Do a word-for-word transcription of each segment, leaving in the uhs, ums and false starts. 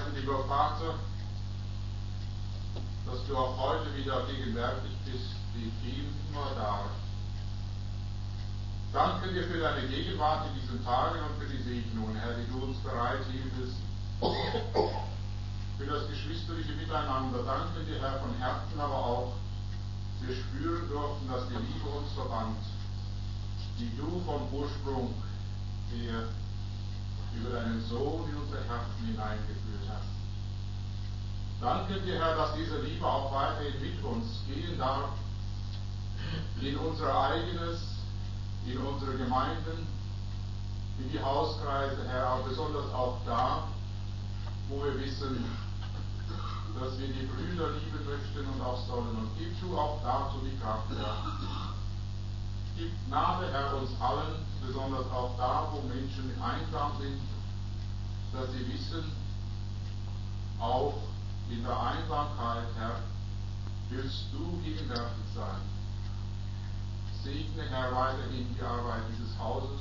preisen, lieber Vater, dass du auch heute wieder gegenwärtig bist, wie immer da. Danke dir für deine Gegenwart in diesen Tagen und für die Segnungen, Herr, die du uns bereithieltest, für das geschwisterliche Miteinander. Danke dir, Herr, von Herzen, aber auch, dass wir spüren durften, dass die Liebe uns verband, die du vom Ursprung her über deinen Sohn in unser Herzen hineingeführt hast. Danke dir, Herr, dass diese Liebe auch weiterhin mit uns gehen darf, in unser eigenes, in unsere Gemeinden, in die Hauskreise, Herr, aber besonders auch da, wo wir wissen, dass wir die Brüder lieben möchten und auch sollen. Und gib du auch dazu die Kraft, Herr. Gib Gnade, Herr, uns allen, besonders auch da, wo Menschen einsam sind, dass sie wissen, auch in der Einsamkeit, Herr, willst du gegenwärtig sein. Segne, Herr, weiterhin die Arbeit dieses Hauses,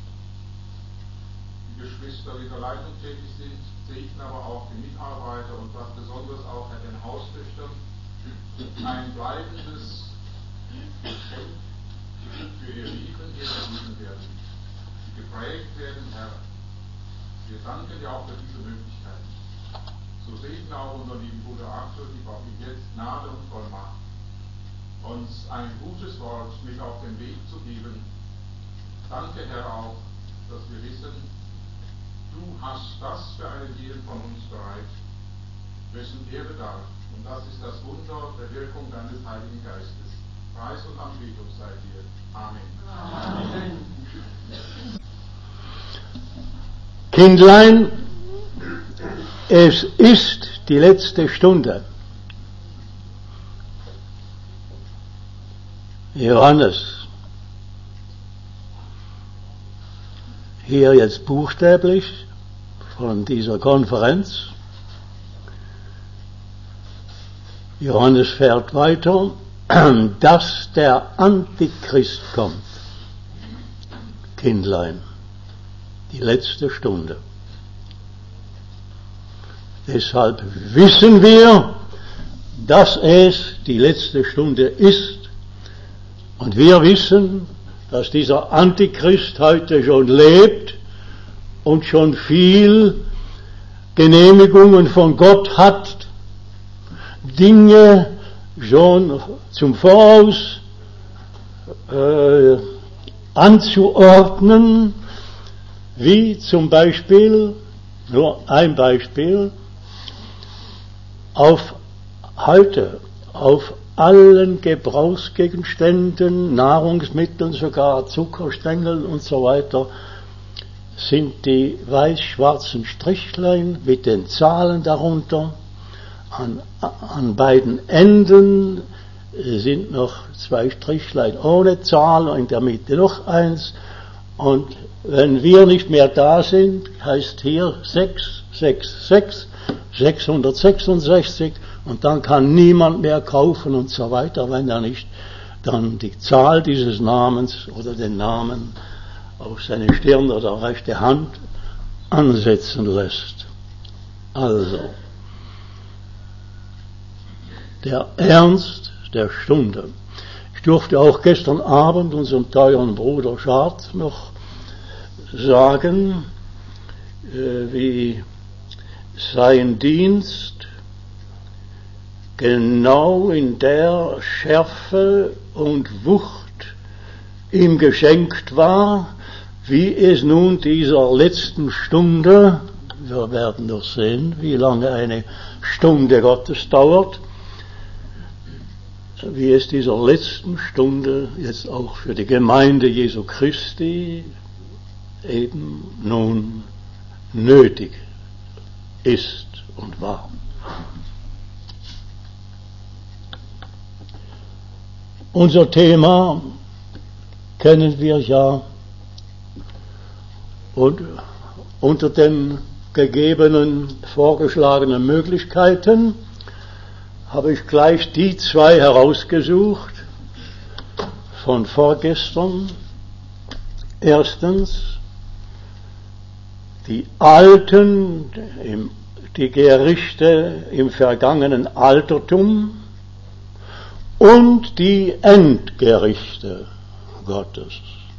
die Geschwister, die in der Leitung tätig sind, segne aber auch die Mitarbeiter und was besonders auch, Herr, den Haustöchtern ein bleibendes Geschenk für ihr Leben hier erleben werden, die geprägt werden, Herr. Wir danken dir auch für diese Möglichkeit. So segne auch unseren lieben Bruder Arthur, die auch ihm jetzt Gnade und Vollmacht, uns ein gutes Wort mit auf den Weg zu geben. Danke, Herr, auch, dass wir wissen, du hast das für einen jeden von uns bereit, wessen er bedarf. Und das ist das Wunder der Wirkung deines Heiligen Geistes. Preis und Anbetung sei dir. Amen. Amen. Kindlein, es ist die letzte Stunde. Johannes, hier jetzt buchstäblich von dieser Konferenz. Johannes fährt weiter, dass der Antichrist kommt. Kindlein, die letzte Stunde. Deshalb wissen wir, dass es die letzte Stunde ist. Und wir wissen, dass dieser Antichrist heute schon lebt und schon viel Genehmigungen von Gott hat, Dinge schon zum Voraus äh, anzuordnen, wie zum Beispiel, nur ein Beispiel, auf heute, auf allen Gebrauchsgegenständen, Nahrungsmitteln, sogar Zuckerstängeln und so weiter, sind die weiß-schwarzen Strichlein mit den Zahlen darunter. An, an beiden Enden sind noch zwei Strichlein ohne Zahl und in der Mitte noch eins. Und wenn wir nicht mehr da sind, heißt hier sechs sechs sechs, sechshundertsechsundsechzig, und dann kann niemand mehr kaufen und so weiter, wenn er nicht dann die Zahl dieses Namens oder den Namen auf seine Stirn oder rechte Hand ansetzen lässt. Also, der Ernst der Stunde. Ich durfte auch gestern Abend unserem teuren Bruder Schad noch sagen, äh, wie sein Dienst genau in der Schärfe und Wucht ihm geschenkt war, wie es nun dieser letzten Stunde, wir werden noch sehen, wie lange eine Stunde Gottes dauert, wie es dieser letzten Stunde jetzt auch für die Gemeinde Jesu Christi eben nun nötig ist und war. Unser Thema kennen wir ja, und unter den gegebenen, vorgeschlagenen Möglichkeiten habe ich gleich die zwei herausgesucht von vorgestern. Erstens, die Alten im die Gerichte im vergangenen Altertum und die Endgerichte Gottes.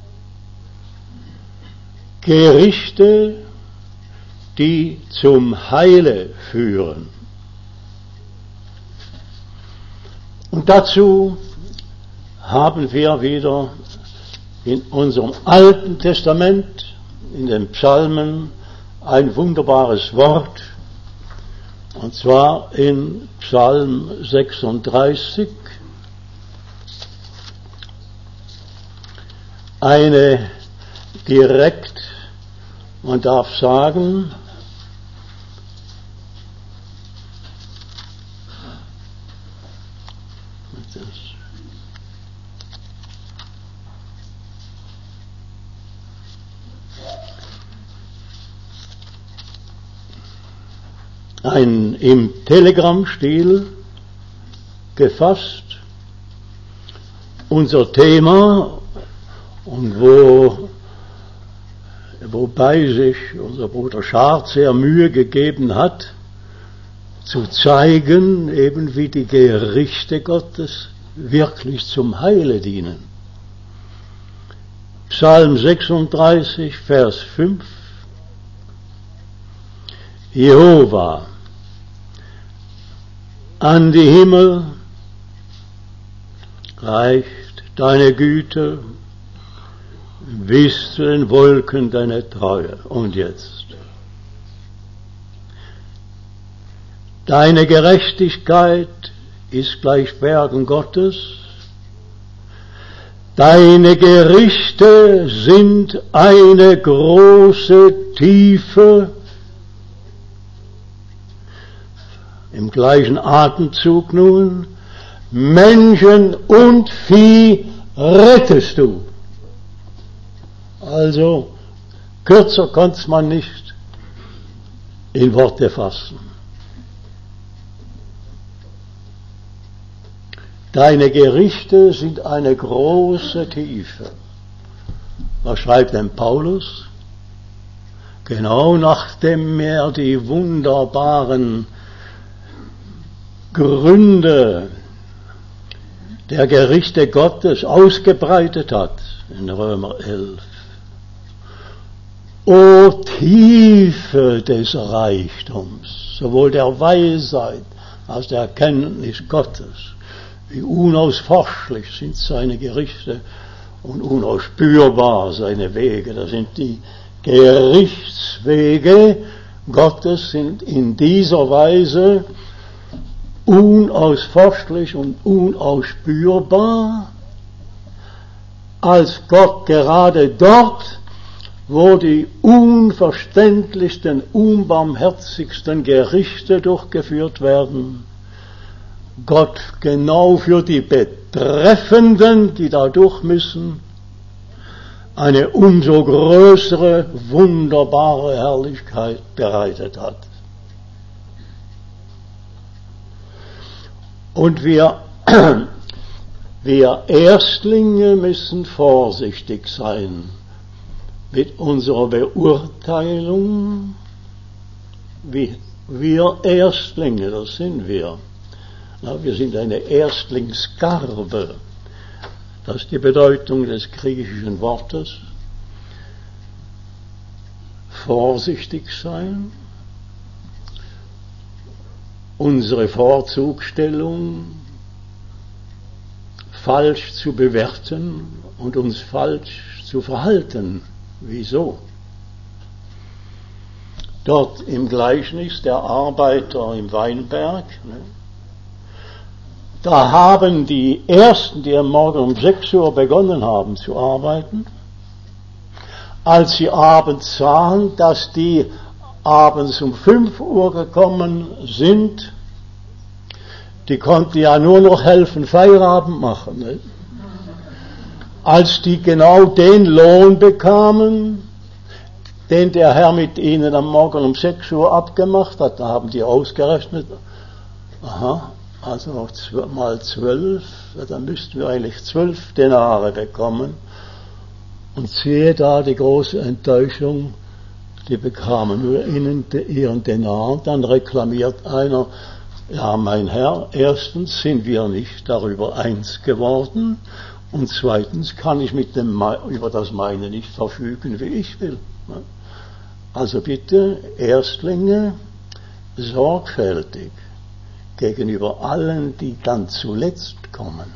Gerichte, die zum Heile führen. Und dazu haben wir wieder in unserem Alten Testament, in den Psalmen, ein wunderbares Wort, und zwar in Psalm sechsunddreißig, eine direkt, man darf sagen, ein im Telegram-Stil gefasst, unser Thema, und wo, wobei sich unser Bruder Schardt sehr Mühe gegeben hat, zu zeigen, eben wie die Gerichte Gottes wirklich zum Heile dienen. Psalm sechsunddreißig, Vers fünf. Jehova, an die Himmel reicht deine Güte, bis zu den Wolken deine Treue. Und jetzt. Deine Gerechtigkeit ist gleich Bergen Gottes. Deine Gerichte sind eine große Tiefe. Im gleichen Atemzug nun, Menschen und Vieh rettest du. Also, kürzer konnte man nicht in Worte fassen. Deine Gerichte sind eine große Tiefe. Was schreibt denn Paulus? Genau nachdem er die wunderbaren Gründe der Gerichte Gottes ausgebreitet hat in Römer elf. O Tiefe des Reichtums, sowohl der Weisheit als der Erkenntnis Gottes, wie unausforschlich sind seine Gerichte und unausspürbar seine Wege. Das sind die Gerichtswege Gottes, sind in dieser Weise unausforschlich und unausspürbar, als Gott gerade dort, wo die unverständlichsten, unbarmherzigsten Gerichte durchgeführt werden, Gott genau für die Betreffenden, die da durch müssen, eine umso größere, wunderbare Herrlichkeit bereitet hat. Und wir, wir Erstlinge müssen vorsichtig sein mit unserer Beurteilung. Wie, wir Erstlinge, das sind wir. Na, wir sind eine Erstlingsgarbe. Das ist die Bedeutung des griechischen Wortes. Vorsichtig sein. Unsere Vorzugsstellung falsch zu bewerten und uns falsch zu verhalten. Wieso? Dort im Gleichnis der Arbeiter im Weinberg, ne, da haben die Ersten, die am Morgen um sechs Uhr begonnen haben zu arbeiten, als sie abends sahen, dass die abends um fünf Uhr gekommen sind, die konnten ja nur noch helfen, Feierabend machen. Ne? Als die genau den Lohn bekamen, den der Herr mit ihnen am Morgen um sechs Uhr abgemacht hat, da haben die ausgerechnet, aha, also noch mal zwölf, dann müssten wir eigentlich zwölf Denare bekommen. Und siehe da die große Enttäuschung, die bekamen nur ihren Denar, und dann reklamiert einer, ja, mein Herr, erstens sind wir nicht darüber eins geworden, und zweitens kann ich mit dem, über das meine nicht verfügen, wie ich will. Also bitte, Erstlinge, sorgfältig gegenüber allen, die dann zuletzt kommen.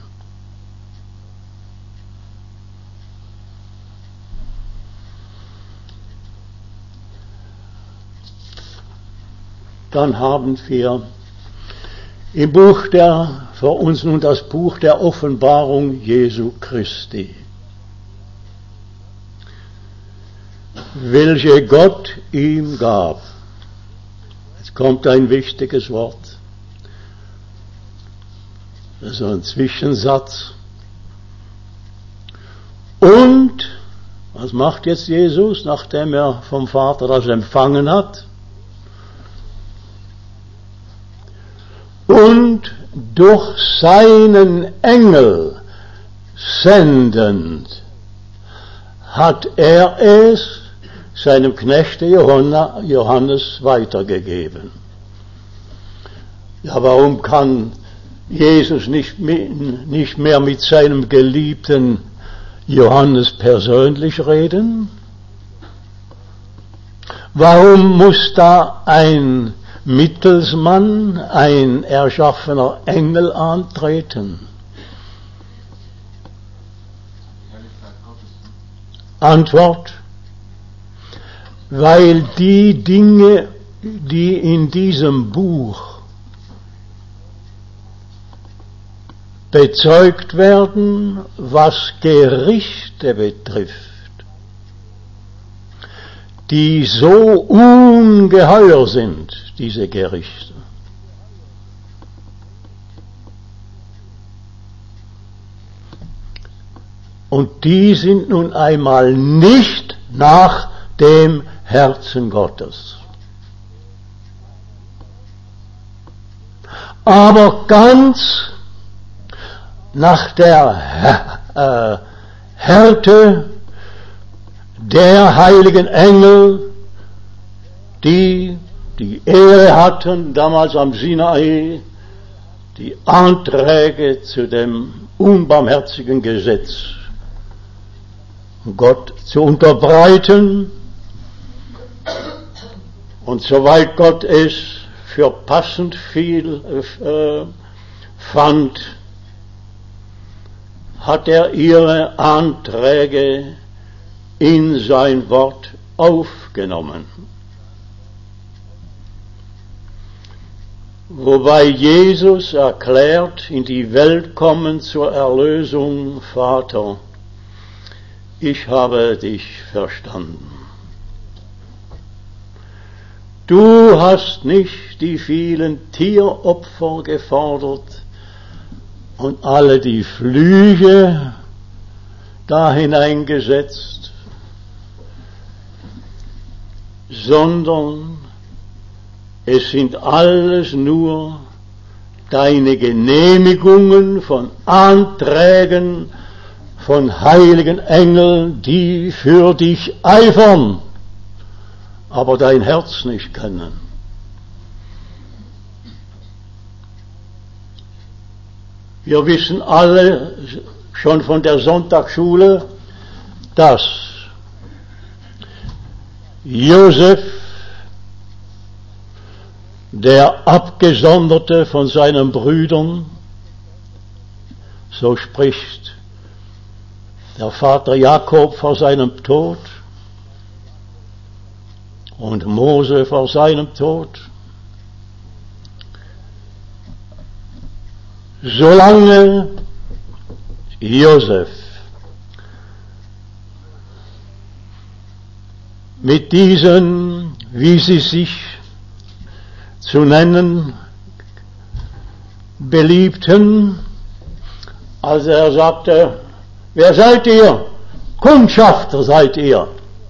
Dann haben wir im Buch der, vor uns nun das Buch der Offenbarung Jesu Christi, welche Gott ihm gab. Jetzt kommt ein wichtiges Wort. Das ist ein Zwischensatz. Und, was macht jetzt Jesus, nachdem er vom Vater das empfangen hat? Und durch seinen Engel sendend hat er es seinem Knechte Johannes weitergegeben. Ja, warum kann Jesus nicht, nicht mehr mit seinem geliebten Johannes persönlich reden? Warum muss da ein Mittelsmann, ein erschaffener Engel antreten? Antwort: Weil die Dinge, die in diesem Buch bezeugt werden, was Gerichte betrifft, die so ungeheuer sind, diese Gerichte. Und die sind nun einmal nicht nach dem Herzen Gottes. Aber ganz nach der äh, Härte der heiligen Engel, die die Ehre hatten, damals am Sinai, die Anträge zu dem unbarmherzigen Gesetz Gott zu unterbreiten. Und soweit Gott es für passend viel äh, fand, hat er ihre Anträge in sein Wort aufgenommen. Wobei Jesus erklärt, in die Welt kommen zur Erlösung: Vater, ich habe dich verstanden. Du hast nicht die vielen Tieropfer gefordert und alle die Flüche da hineingesetzt, sondern es sind alles nur deine Genehmigungen von Anträgen von heiligen Engeln, die für dich eifern, aber dein Herz nicht kennen. Wir wissen alle schon von der Sonntagsschule, dass Josef, der Abgesonderte von seinen Brüdern, so spricht der Vater Jakob vor seinem Tod und Mose vor seinem Tod, solange Josef mit diesen, wie sie sich zu nennen beliebten, als er sagte: Wer seid ihr? Kundschafter seid ihr.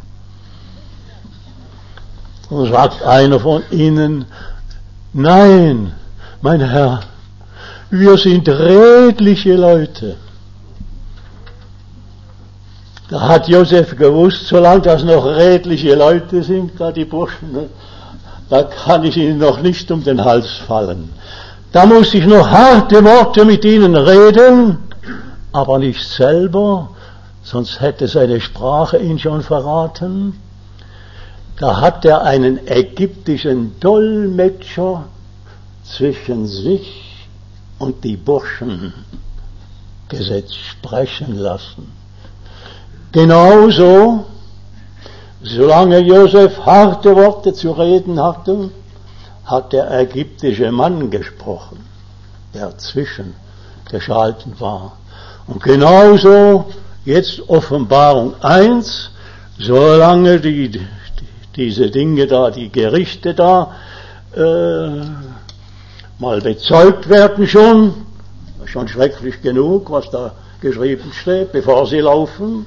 Und sagt einer von ihnen: Nein, mein Herr, wir sind redliche Leute. Da hat Josef gewusst, solange das noch redliche Leute sind, da die Burschen, ne, da kann ich ihnen noch nicht um den Hals fallen. Da muss ich noch harte Worte mit ihnen reden, aber nicht selber, sonst hätte seine Sprache ihn schon verraten. Da hat er einen ägyptischen Dolmetscher zwischen sich und die Burschen gesetzt, sprechen lassen. Genauso, solange Josef harte Worte zu reden hatte, hat der ägyptische Mann gesprochen, der dazwischen geschalten war. Und genauso jetzt Offenbarung eins, solange die, die, diese Dinge da, die Gerichte da, äh, mal bezeugt werden schon, schon schrecklich genug, was da geschrieben steht, bevor sie laufen.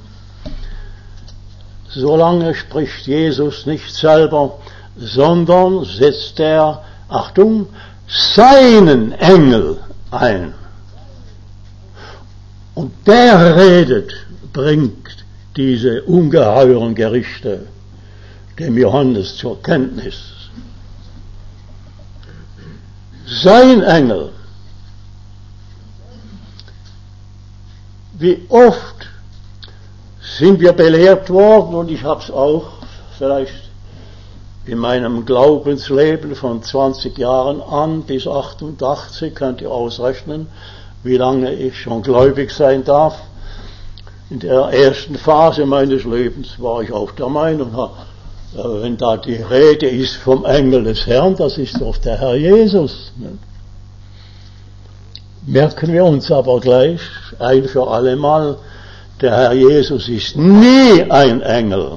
Solange spricht Jesus nicht selber, sondern setzt er, Achtung, seinen Engel ein. Und der redet, bringt diese ungeheuren Gerichte dem Johannes zur Kenntnis. Sein Engel. Wie oft sind wir belehrt worden, und ich habe es auch vielleicht in meinem Glaubensleben von zwanzig Jahren an bis achtundachtzig, könnt ihr ausrechnen, wie lange ich schon gläubig sein darf. In der ersten Phase meines Lebens war ich auch der Meinung, wenn da die Rede ist vom Engel des Herrn, das ist doch der Herr Jesus. Merken wir uns aber gleich ein für alle Mal, der Herr Jesus ist nie ein Engel.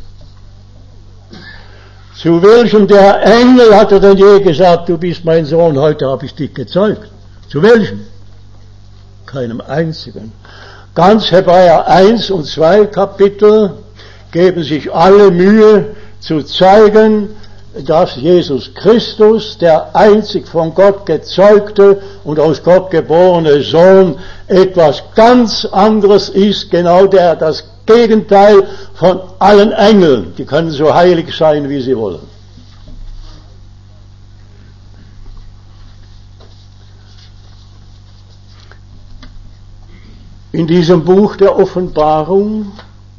Zu welchem der Engel hat er denn je gesagt, du bist mein Sohn, heute habe ich dich gezeugt? Zu welchem? Keinem einzigen. Ganz Hebräer eins und zwei Kapitel geben sich alle Mühe zu zeigen, dass Jesus Christus, der einzig von Gott gezeugte und aus Gott geborene Sohn, etwas ganz anderes ist, genau der, das Gegenteil von allen Engeln. Die können so heilig sein, wie sie wollen. In diesem Buch der Offenbarung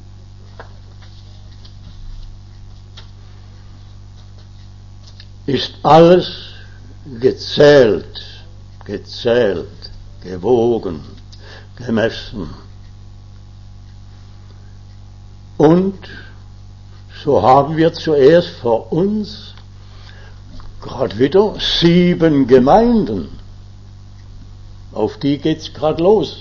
ist alles gezählt, gezählt, gewogen, gemessen. Und so haben wir zuerst vor uns gerade wieder sieben Gemeinden. Auf die geht's gerade los.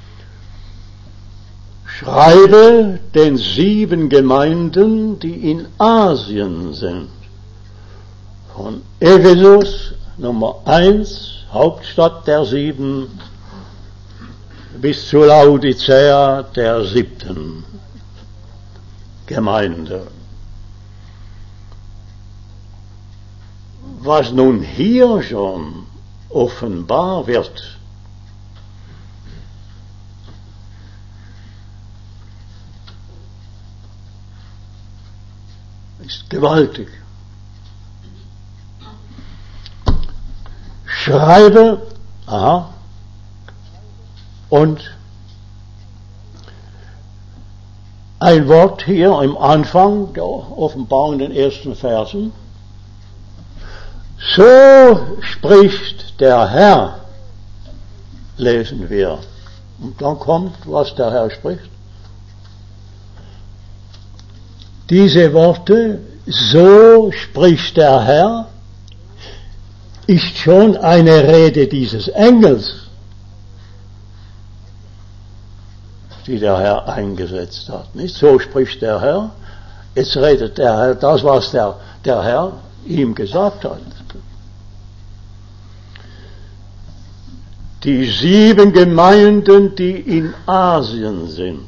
Schreibe den sieben Gemeinden, die in Asien sind. Von Ephesus, Nummer eins, Hauptstadt der sieben, bis zu Laodicea, der siebten Gemeinde. Was nun hier schon offenbar wird, ist gewaltig. Schreibe, aha, und ein Wort hier im Anfang der Offenbarung in den ersten Versen. So spricht der Herr, lesen wir. Und dann kommt, was der Herr spricht. Diese Worte, so spricht der Herr, ist schon eine Rede dieses Engels, die der Herr eingesetzt hat. Nicht so spricht der Herr, jetzt redet der Herr das, was der, der Herr ihm gesagt hat. Die sieben Gemeinden, die in Asien sind.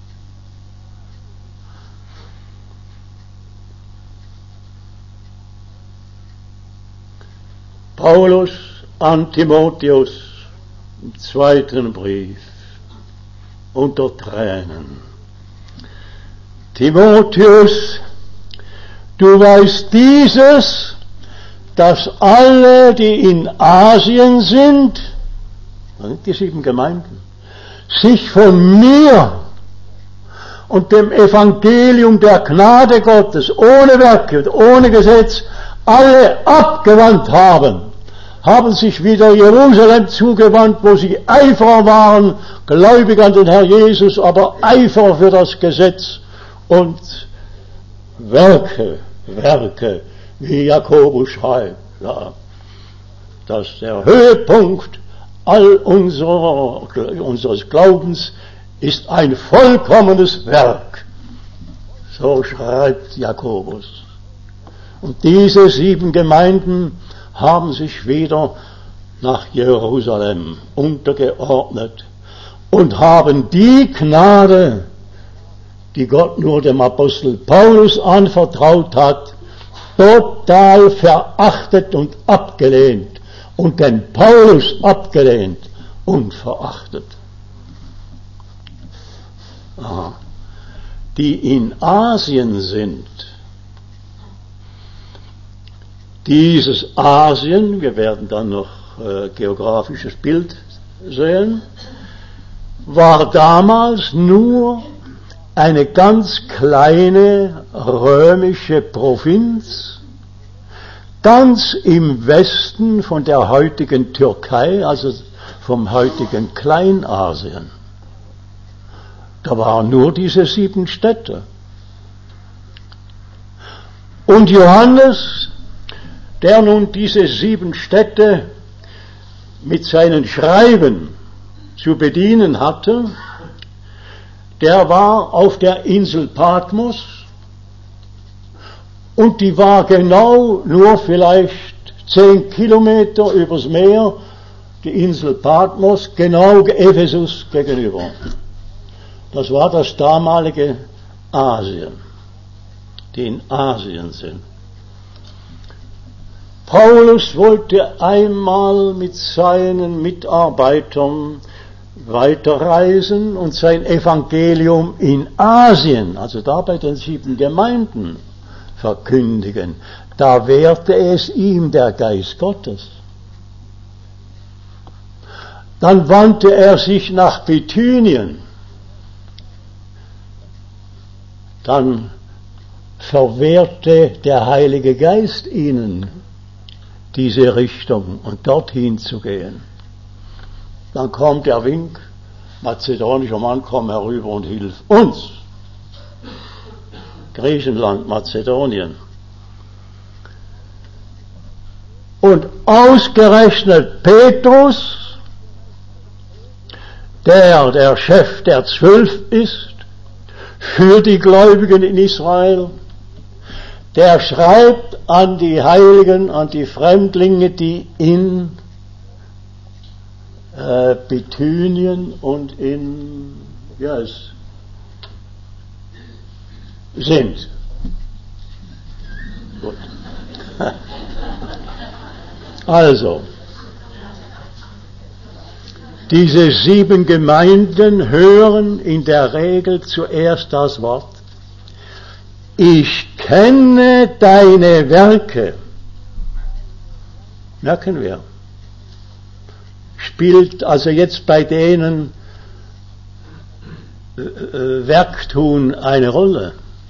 Paulus an Timotheus im zweiten Brief unter Tränen. Timotheus, du weißt dieses, dass alle, die in Asien sind, die sieben Gemeinden, sich von mir und dem Evangelium der Gnade Gottes ohne Werke, ohne Gesetz, alle abgewandt haben, haben sich wieder Jerusalem zugewandt, wo sie Eiferer waren, gläubig an den Herr Jesus, aber Eiferer für das Gesetz und Werke, Werke, wie Jakobus schreibt, ja, dass der Höhepunkt all unserer, unseres Glaubens ist ein vollkommenes Werk. So schreibt Jakobus. Und diese sieben Gemeinden haben sich wieder nach Jerusalem untergeordnet und haben die Gnade, die Gott nur dem Apostel Paulus anvertraut hat, total verachtet und abgelehnt und den Paulus abgelehnt und verachtet. Aha. Die in Asien sind, dieses Asien, wir werden dann noch äh, geografisches Bild sehen, war damals nur eine ganz kleine römische Provinz, ganz im Westen von der heutigen Türkei, also vom heutigen Kleinasien. Da waren nur diese sieben Städte. Und Johannes, der nun diese sieben Städte mit seinen Schreiben zu bedienen hatte, der war auf der Insel Patmos und die war genau nur vielleicht zehn Kilometer übers Meer, die Insel Patmos, genau Ephesus gegenüber. Das war das damalige Asien, die in Asien sind. Paulus wollte einmal mit seinen Mitarbeitern weiterreisen und sein Evangelium in Asien, also da bei den sieben Gemeinden, verkündigen. Da wehrte es ihm der Geist Gottes. Dann wandte er sich nach Bithynien. Dann verwehrte der Heilige Geist ihnen diese Richtung und dorthin zu gehen. Dann kommt der Wink, mazedonischer Mann, komm herüber und hilf uns. Griechenland, Mazedonien. Und ausgerechnet Petrus, der der Chef der Zwölf ist, für die Gläubigen in Israel, der schreibt an die Heiligen, an die Fremdlinge, die in äh, Bithynien und in, ja, es sind. Gut. Also, diese sieben Gemeinden hören in der Regel zuerst das Wort: Ich kenne deine Werke. Merken wir. Spielt also jetzt bei denen äh, Werktun eine Rolle.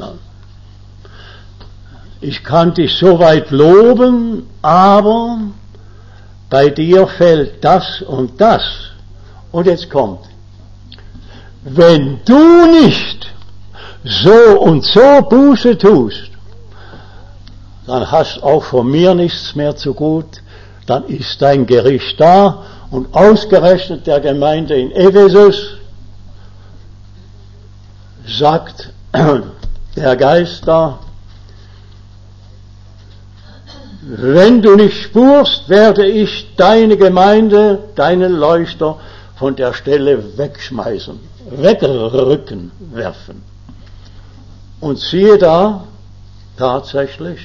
Ich kann dich so weit loben, aber bei dir fällt das und das. Und jetzt kommt: Wenn du nicht so und so Buße tust, dann hast auch von mir nichts mehr zu gut, dann ist dein Gericht da. Und ausgerechnet der Gemeinde in Ephesus sagt der Geist da: Wenn du nicht spurst, werde ich deine Gemeinde, deinen Leuchter von der Stelle wegschmeißen, wegrücken, werfen. Und siehe da, tatsächlich,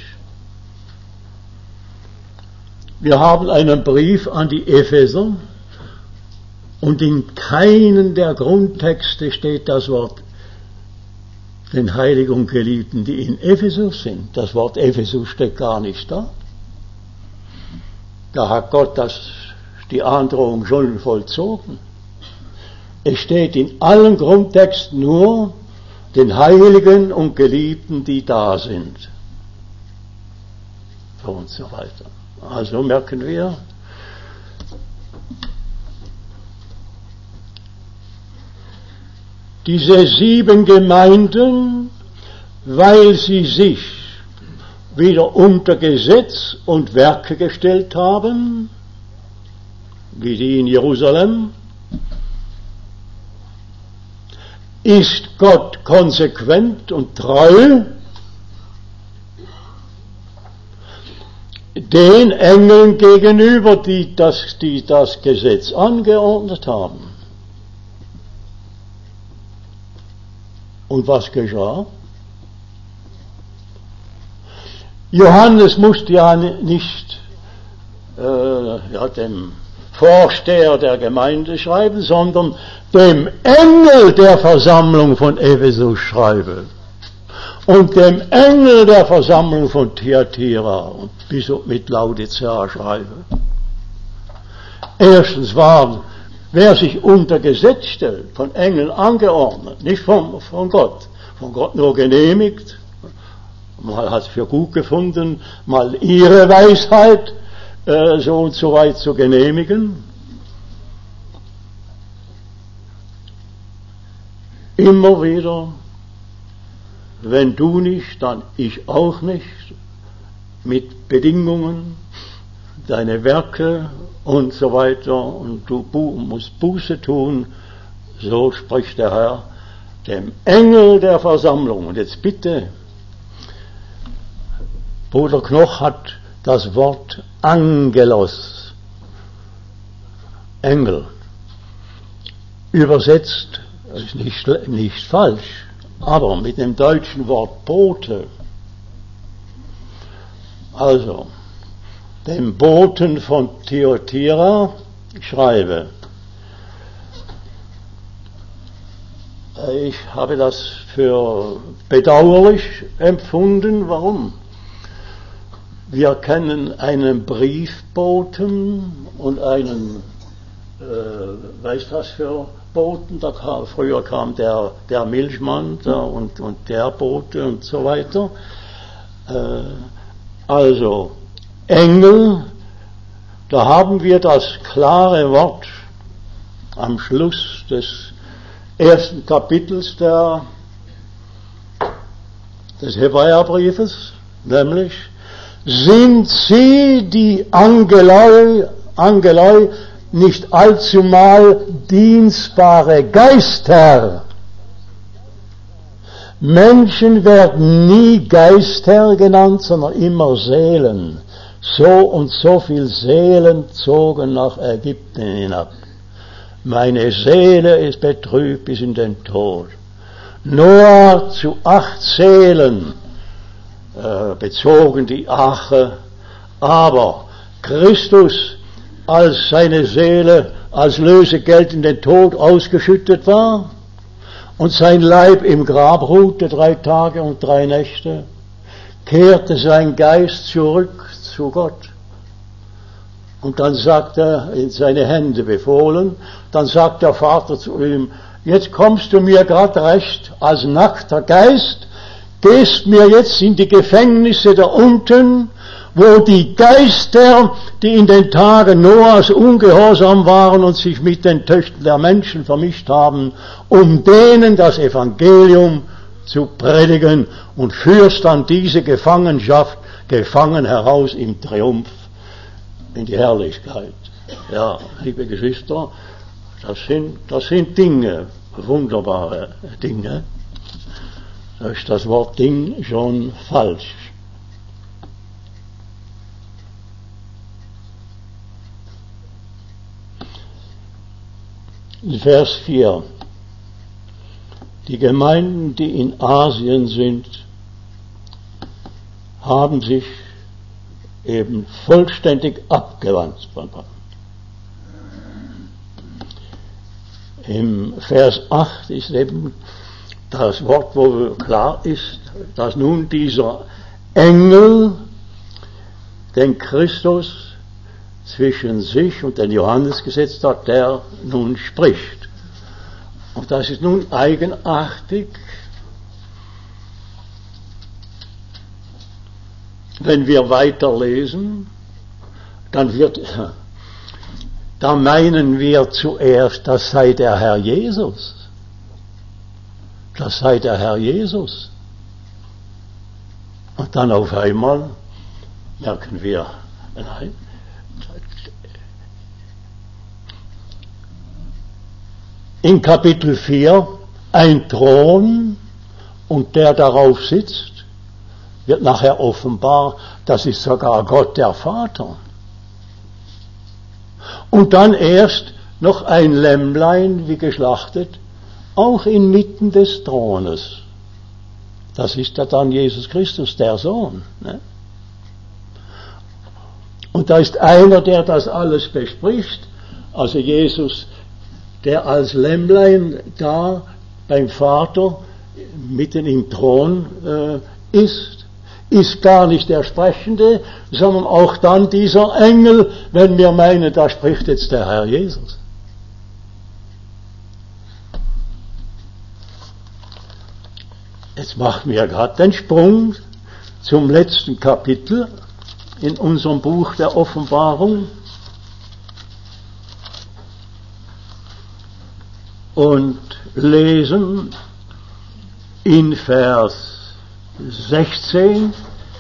wir haben einen Brief an die Epheser und in keinem der Grundtexte steht das Wort den Heiligen und Geliebten, die in Ephesus sind. Das Wort Ephesus steht gar nicht da. Da hat Gott das, die Androhung schon vollzogen. Es steht in allen Grundtexten nur den Heiligen und Geliebten, die da sind. Und so weiter. Also merken wir, diese sieben Gemeinden, weil sie sich wieder unter Gesetz und Werke gestellt haben, wie die in Jerusalem, ist Gott konsequent und treu den Engeln gegenüber, die das, die das Gesetz angeordnet haben. Und was geschah? Johannes musste ja nicht äh, ja, dem Vorsteher der Gemeinde schreiben, sondern dem Engel der Versammlung von Ephesus schreiben und dem Engel der Versammlung von Thyatira und bis mit Laodicea schreiben. Erstens war, wer sich unter Gesetz stellt, von Engeln angeordnet, nicht von, von Gott, von Gott nur genehmigt, mal hat es für gut gefunden, mal ihre Weisheit äh, so und so weit zu genehmigen. Immer wieder, wenn du nicht, dann ich auch nicht, mit Bedingungen, deine Werke und so weiter, und du bu- musst Buße tun, so spricht der Herr, dem Engel der Versammlung. Und jetzt bitte, Bruder Knoch hat das Wort Angelos, Engel, übersetzt, das ist nicht, nicht falsch, aber mit dem deutschen Wort Bote. Also, dem Boten von Thyatira schreibe. Ich habe das für bedauerlich empfunden. Warum? Wir kennen einen Briefboten und einen, äh, weiß was für Boten, da kam, früher kam der, der Milchmann da und, und der Bote und so weiter. Äh, also, Engel, da haben wir das klare Wort am Schluss des ersten Kapitels der, des Hebräerbriefes, nämlich, sind sie, die Angeloi, Angeloi, nicht allzumal dienstbare Geister. Menschen werden nie Geister genannt, sondern immer Seelen. So und so viel Seelen zogen nach Ägypten hinab. Meine Seele ist betrübt bis in den Tod. Noah zu acht Seelen äh, bezogen die Arche, aber Christus, als seine Seele als Lösegeld in den Tod ausgeschüttet war und sein Leib im Grab ruhte drei Tage und drei Nächte, kehrte sein Geist zurück zu Gott. Und dann sagt er, in seine Hände befohlen, dann sagt der Vater zu ihm, jetzt kommst du mir gerade recht als nackter Geist, gehst mir jetzt in die Gefängnisse da unten, wo die Geister, die in den Tagen Noahs ungehorsam waren und sich mit den Töchtern der Menschen vermischt haben, um denen das Evangelium zu predigen, und führst dann diese Gefangenschaft gefangen heraus im Triumph in die Herrlichkeit. Ja, liebe Geschwister, das sind, das sind Dinge, wunderbare Dinge. Da ist das Wort Ding schon falsch. In Vers vier. Die Gemeinden, die in Asien sind, haben sich eben vollständig abgewandt von Gott. Im Vers acht ist eben das Wort, wo klar ist, dass nun dieser Engel den Christus zwischen sich und den Johannes gesetzt hat, der nun spricht. Und das ist nun eigenartig, wenn wir weiterlesen, dann wird, da meinen wir zuerst, das sei der Herr Jesus. Das sei der Herr Jesus. Und dann auf einmal merken wir, nein, in Kapitel vier ein Thron und der darauf sitzt, wird nachher offenbar, das ist sogar Gott der Vater. Und dann erst noch ein Lämmlein, wie geschlachtet, auch inmitten des Thrones. Das ist ja dann Jesus Christus, der Sohn. Ne? Und da ist einer, der das alles bespricht, also Jesus, der als Lämmlein da beim Vater mitten im Thron äh, ist. Ist gar nicht der Sprechende, sondern auch dann dieser Engel, wenn wir meinen, da spricht jetzt der Herr Jesus. Jetzt machen wir gerade den Sprung zum letzten Kapitel in unserem Buch der Offenbarung und lesen in Vers sechzehn.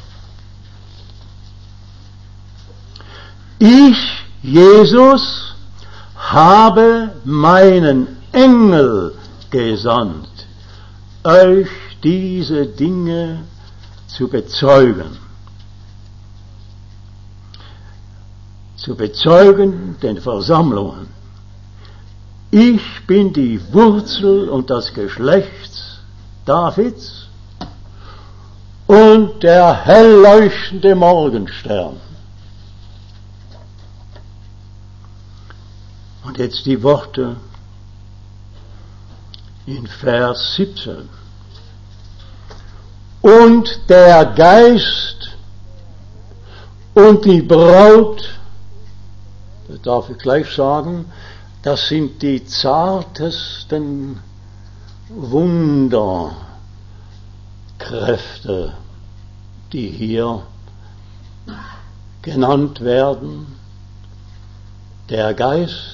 Ich, Jesus, habe meinen Engel gesandt, euch diese Dinge zu bezeugen. Zu bezeugen den Versammlungen. Ich bin die Wurzel und das Geschlecht Davids und der hell leuchtende Morgenstern. Und jetzt die Worte in Vers siebzehn. Und der Geist und die Braut, das darf ich gleich sagen, das sind die zartesten Wunderkräfte, die hier genannt werden. Der Geist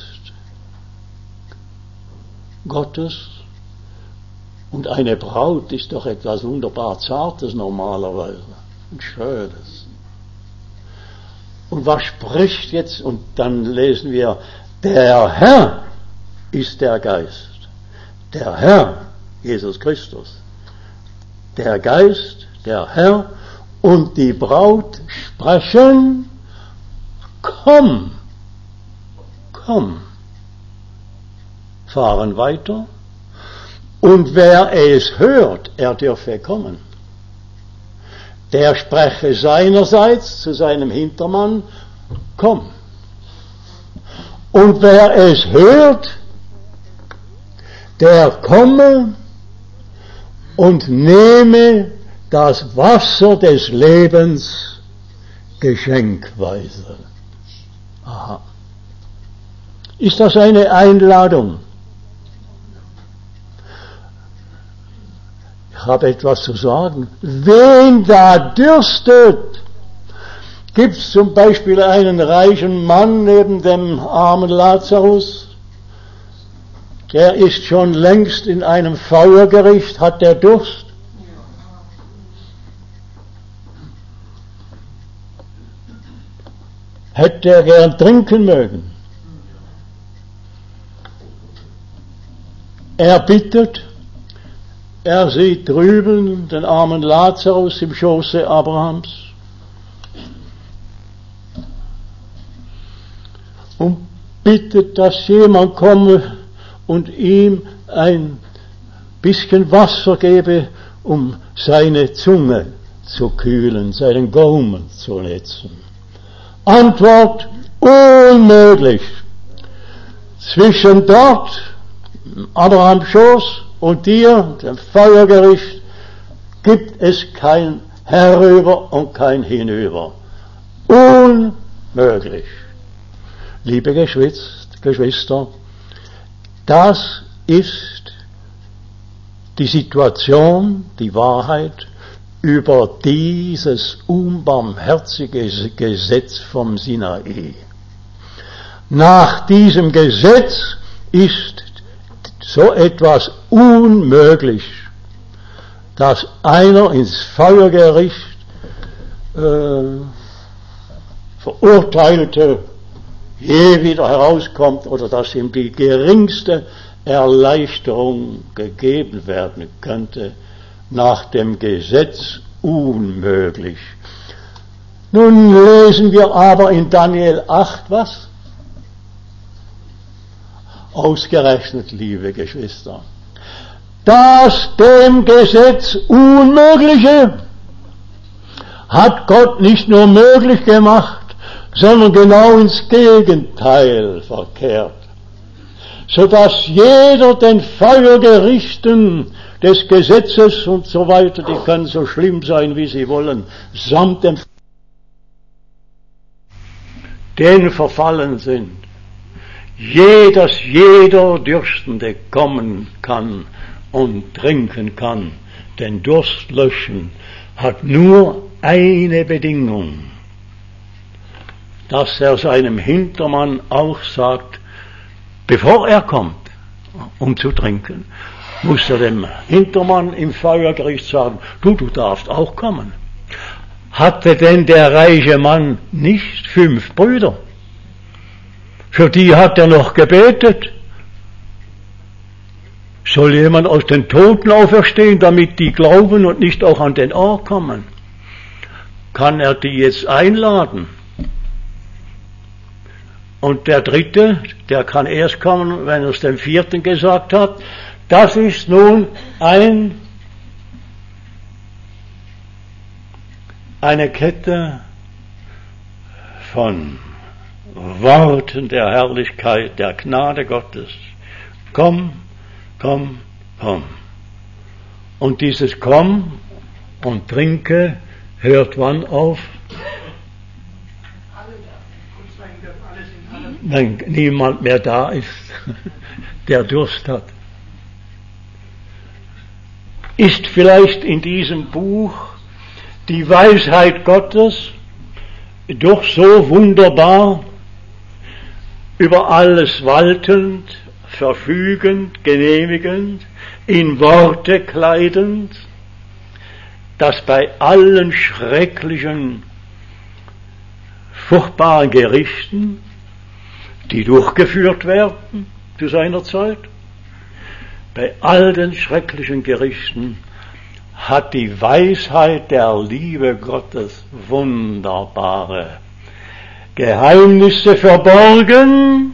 Gottes und eine Braut ist doch etwas wunderbar Zartes normalerweise und Schönes. Und was spricht jetzt? Und dann lesen wir, der Herr ist der Geist. Der Herr, Jesus Christus. Der Geist, der Herr und die Braut sprechen, komm, komm. Fahren weiter. Und wer es hört, er dürfe kommen. Der spreche seinerseits zu seinem Hintermann, komm. Und wer es hört, der komme und nehme das Wasser des Lebens geschenkweise. Aha. Ist das eine Einladung? Ich habe etwas zu sagen. Wen da dürstet, gibt es zum Beispiel einen reichen Mann neben dem armen Lazarus, der ist schon längst in einem Feuergericht, hat der Durst. Hätte er gern trinken mögen. Er bittet, er sieht drüben den armen Lazarus im Schoße Abrahams und bittet, dass jemand komme und ihm ein bisschen Wasser gebe, um seine Zunge zu kühlen, seinen Gaumen zu netzen. Antwort: unmöglich. Zwischen dort, Abrahams Schoß, und dir, dem Feuergericht, gibt es kein Herüber und kein Hinüber. Unmöglich. Liebe Geschwister, das ist die Situation, die Wahrheit über dieses unbarmherzige Gesetz vom Sinai. Nach diesem Gesetz ist so etwas unmöglich, dass einer ins Feuergericht äh, Verurteilte je wieder herauskommt oder dass ihm die geringste Erleichterung gegeben werden könnte, nach dem Gesetz unmöglich. Nun lesen wir aber in Daniel acht was? Ausgerechnet, liebe Geschwister, das dem Gesetz Unmögliche hat Gott nicht nur möglich gemacht, sondern genau ins Gegenteil verkehrt, sodass jeder den Feuergerichten des Gesetzes und so weiter, die können so schlimm sein, wie sie wollen, samt dem den verfallen sind. Je, dass jeder Dürstende kommen kann und trinken kann, denn Durst löschen hat nur eine Bedingung, dass er seinem Hintermann auch sagt, bevor er kommt, um zu trinken, muss er dem Hintermann im Feuergericht sagen, du, du darfst auch kommen. Hatte denn der reiche Mann nicht fünf Brüder? Für die hat er noch gebetet. Soll jemand aus den Toten auferstehen, damit die glauben und nicht auch an den Ort kommen? Kann er die jetzt einladen? Und der Dritte, der kann erst kommen, wenn er es dem Vierten gesagt hat. Das ist nun ein, eine Kette von Worten der Herrlichkeit, der Gnade Gottes. Komm, komm, komm. Und dieses Komm und Trinke hört wann auf? Wenn niemand mehr da ist, der Durst hat. Ist vielleicht in diesem Buch die Weisheit Gottes doch so wunderbar, über alles waltend, verfügend, genehmigend, in Worte kleidend, dass bei allen schrecklichen, furchtbaren Gerichten, die durchgeführt werden zu seiner Zeit, bei all den schrecklichen Gerichten hat die Weisheit der Liebe Gottes wunderbare Geheimnisse verborgen,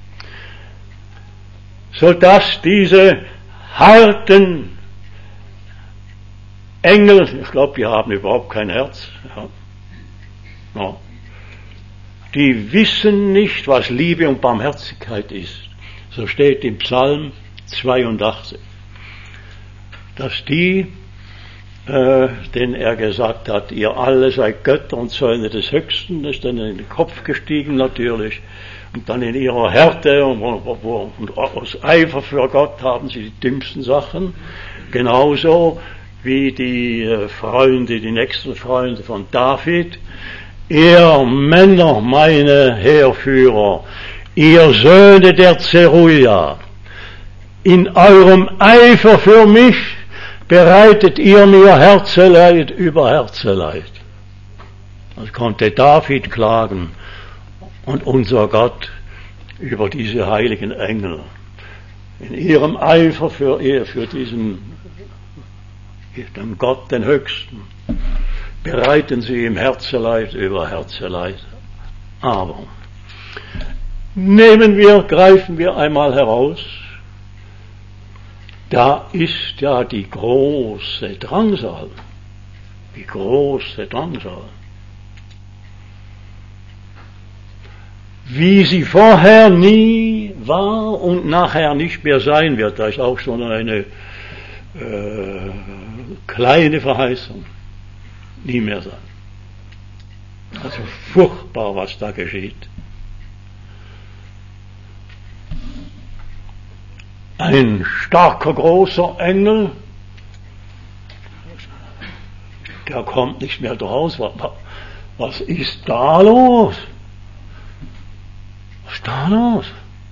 sodass diese harten Engel, ich glaube, die haben überhaupt kein Herz, ja, ja, die wissen nicht, was Liebe und Barmherzigkeit ist. So steht im Psalm zweiundachtzig, dass die, äh, denen er gesagt hat, ihr alle seid Götter und Söhne des Höchsten, das ist dann in den Kopf gestiegen natürlich, und dann in ihrer Härte und, und aus Eifer für Gott haben sie die dümmsten Sachen, genauso wie die äh, Freunde, die nächsten Freunde von David, ihr Männer, meine Heerführer, ihr Söhne der Zeruja, in eurem Eifer für mich bereitet ihr mir Herzeleid über Herzeleid. Das konnte David klagen und unser Gott über diese heiligen Engel. In ihrem Eifer für, für diesen, den Gott, den Höchsten, bereiten sie ihm Herzeleid über Herzeleid. Aber nehmen wir, greifen wir einmal heraus, da ist ja die große Drangsal, die große Drangsal. Wie sie vorher nie war und nachher nicht mehr sein wird, da ist auch schon eine äh, kleine Verheißung nie mehr sein. Also furchtbar, was da geschieht. Ein starker, großer Engel, der kommt nicht mehr draus. Was ist da los? Was ist da los?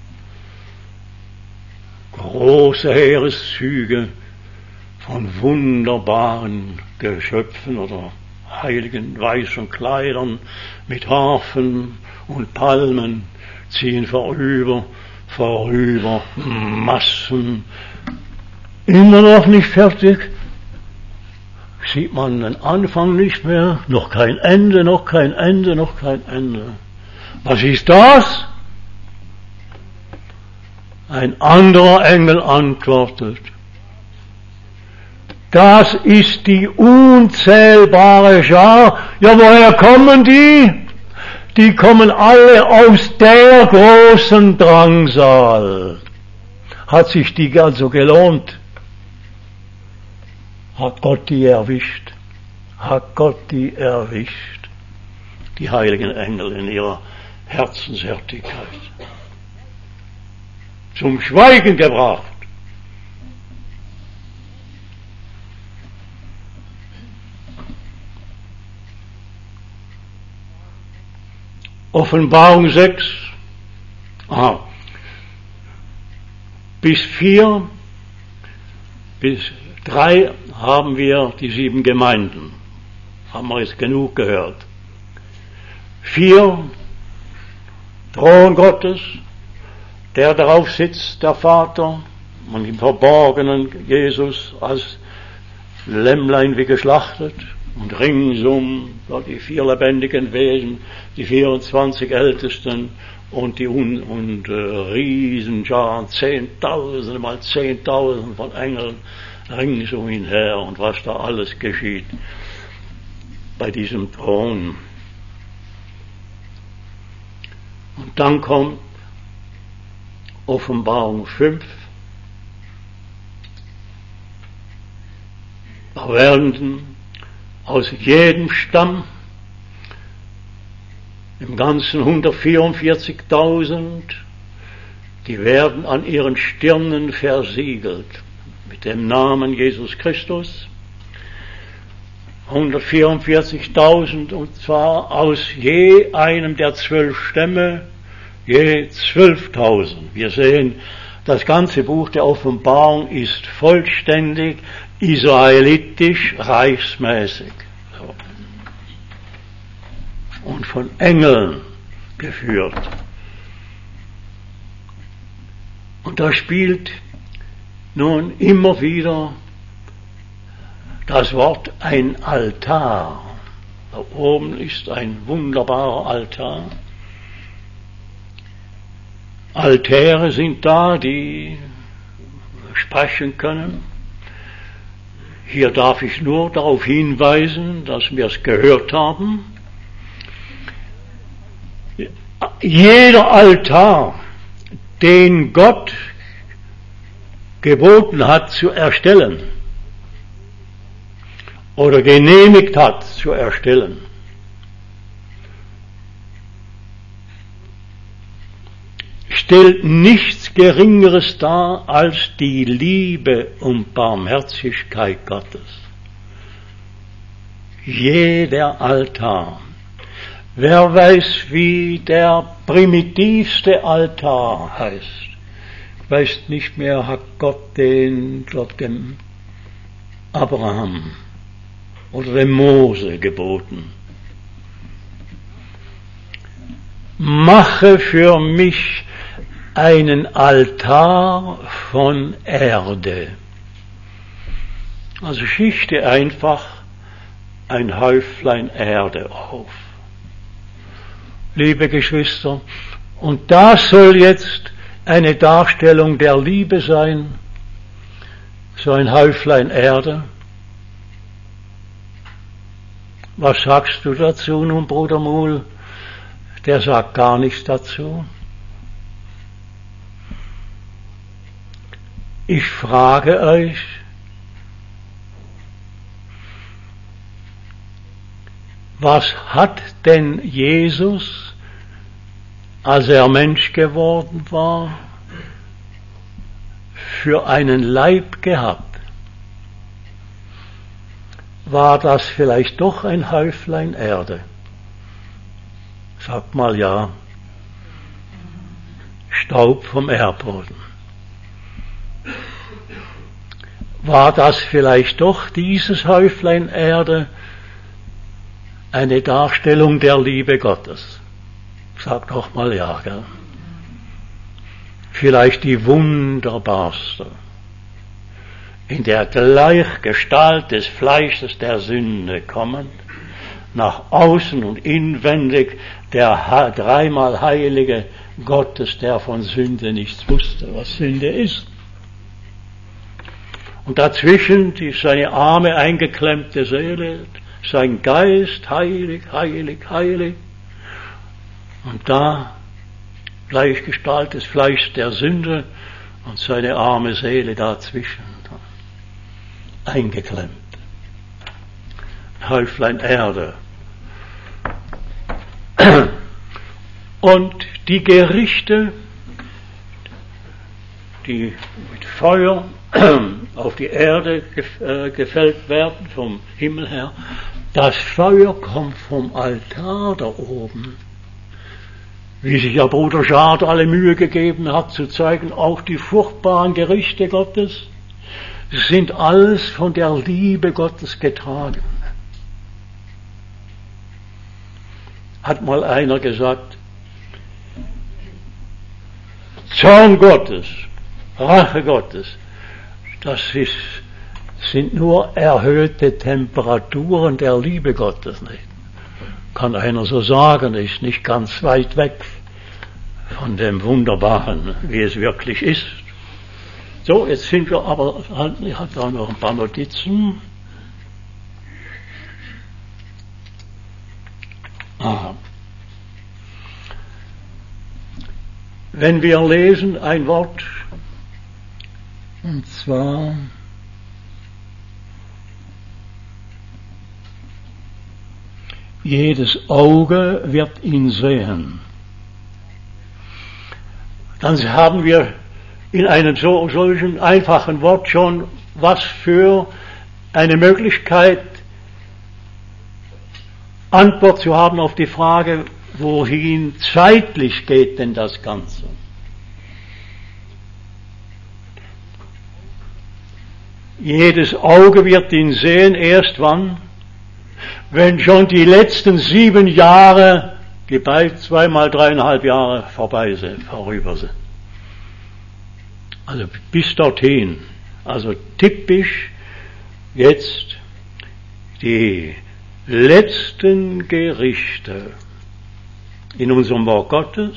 Große Heereszüge von wunderbaren Geschöpfen oder heiligen weißen Kleidern mit Harfen und Palmen ziehen vorüber, vorüber, Massen. Immer noch nicht fertig. Sieht man den Anfang nicht mehr, noch kein Ende, noch kein Ende, noch kein Ende. Was ist das? Ein anderer Engel antwortet: Das ist die unzählbare Schar. Ja, woher kommen die? Die kommen alle aus der großen Drangsal. Hat sich die also gelohnt? Hat Gott die erwischt? Hat Gott die erwischt? Die heiligen Engel in ihrer Herzenshärtigkeit. Zum Schweigen gebracht. Offenbarung sechs, aha, bis vier, bis drei haben wir die sieben Gemeinden. Haben wir jetzt genug gehört. Vier, Thron Gottes, der darauf sitzt, der Vater, und im Verborgenen Jesus als Lämmlein wie geschlachtet, und ringsum die vier lebendigen Wesen, die vierundzwanzig Ältesten und die Un- und äh, Riesenscharen, Zehntausende mal Zehntausende von Engeln rings um ihn her, und was da alles geschieht bei diesem Thron. Und dann kommt Offenbarung fünf. Da werden aus jedem Stamm, im Ganzen hundertvierundvierzigtausend, die werden an ihren Stirnen versiegelt mit dem Namen Jesus Christus. hundertvierundvierzigtausend, und zwar aus je einem der zwölf Stämme, je zwölftausend. Wir sehen, das ganze Buch der Offenbarung ist vollständig israelitisch, reichsmäßig. So. Und von Engeln geführt. Und da spielt nun immer wieder das Wort ein Altar. Da oben ist ein wunderbarer Altar. Altäre sind da, die sprechen können. Hier darf ich nur darauf hinweisen, dass wir es gehört haben. Jeder Altar, den Gott geboten hat zu erstellen oder genehmigt hat zu erstellen, stellt nichts Geringeres dar als die Liebe und Barmherzigkeit Gottes. Jeder Altar. Wer weiß, wie der primitivste Altar heißt, weiß nicht mehr, hat Gott den, glaub, dem Abraham oder dem Mose geboten. Mache für mich einen Altar von Erde. Also schichte einfach ein Häuflein Erde auf. Liebe Geschwister, und das soll jetzt eine Darstellung der Liebe sein, so ein Häuflein Erde. Was sagst du dazu nun, Bruder Muhl? Der sagt gar nichts dazu. Ich frage euch, Was hat denn Jesus, als er Mensch geworden war, für einen Leib gehabt? War das vielleicht doch ein Häuflein Erde? Sagt mal ja. Staub vom Erdboden. War das vielleicht doch dieses Häuflein Erde eine Darstellung der Liebe Gottes? Sagt doch mal ja, gell? Vielleicht die wunderbarste, in der Gleichgestalt des Fleisches der Sünde kommend, nach außen und inwendig der dreimal heilige Gottes, der von Sünde nichts wusste, was Sünde ist. Und dazwischen die seine arme eingeklemmte Seele, sein Geist, heilig, heilig, heilig. Und da Gleichgestalt des Fleischs der Sünde und seine arme Seele dazwischen, eingeklemmt. Ein Häuflein Erde. Und die Gerichte, die mit Feuer auf die Erde gefällt werden, vom Himmel her, das Feuer kommt vom Altar da oben. Wie sich ja Bruder Schad alle Mühe gegeben hat, zu zeigen, auch die furchtbaren Gerichte Gottes sind alles von der Liebe Gottes getragen. Hat mal einer gesagt, Zorn Gottes, Rache Gottes, das ist, sind nur erhöhte Temperaturen der Liebe Gottes, nicht? Kann einer so sagen, ist nicht ganz weit weg von dem Wunderbaren, wie es wirklich ist. So, jetzt sind wir aber, ich habe da noch ein paar Notizen. Aha. Wenn wir lesen ein Wort, und zwar jedes Auge wird ihn sehen, dann haben wir in einem so, solchen einfachen Wort schon was für eine Möglichkeit, Antwort zu haben auf die Frage, wohin zeitlich geht denn das Ganze? Jedes Auge wird ihn sehen, erst wann? Wenn schon die letzten sieben Jahre, die bald zweimal dreieinhalb Jahre vorbei sind, vorüber sind. Also bis dorthin. Also typisch jetzt die letzten Gerichte in unserem Wort Gottes,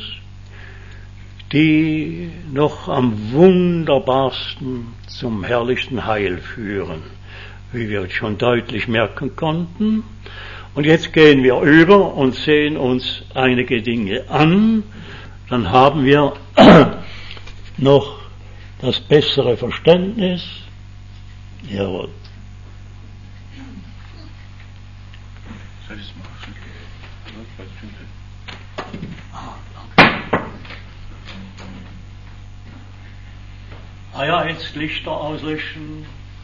die noch am wunderbarsten zum herrlichsten Heil führen, wie wir schon deutlich merken konnten. Und jetzt gehen wir über und sehen uns einige Dinge an, dann haben wir noch das bessere Verständnis. Jawohl. Ah ja, jetzt Lichter auslöschen.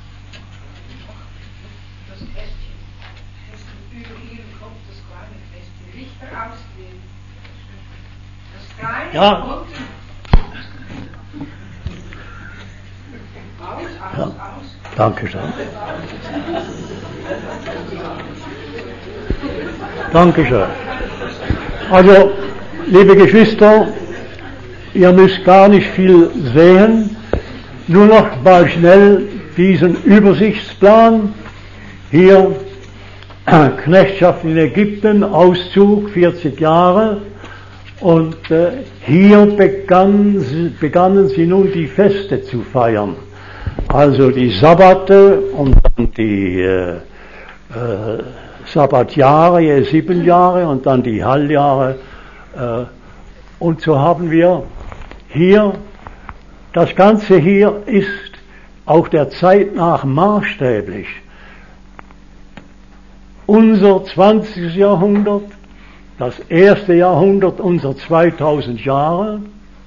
Das Kästchen. Über Ihnen kommt das kleine Kästchen. Lichter ausdrehen. Das kleine ja. unten. Aus, aus, Ja. aus. Danke schön. Danke schön. Also, liebe Geschwister, ihr müsst gar nicht viel sehen. Nur noch mal schnell diesen Übersichtsplan. Hier Knechtschaft in Ägypten, Auszug, vierzig Jahre. Und äh, hier begann, begannen sie nun die Feste zu feiern. Also die Sabbate und dann die äh, äh, Sabbatjahre, je sieben Jahre und dann die Halljahre. Äh, und so haben wir hier, das Ganze hier ist auch der Zeit nach maßstäblich. unser zwanzigstes Jahrhundert, das erste Jahrhundert unserer zweitausend Jahre.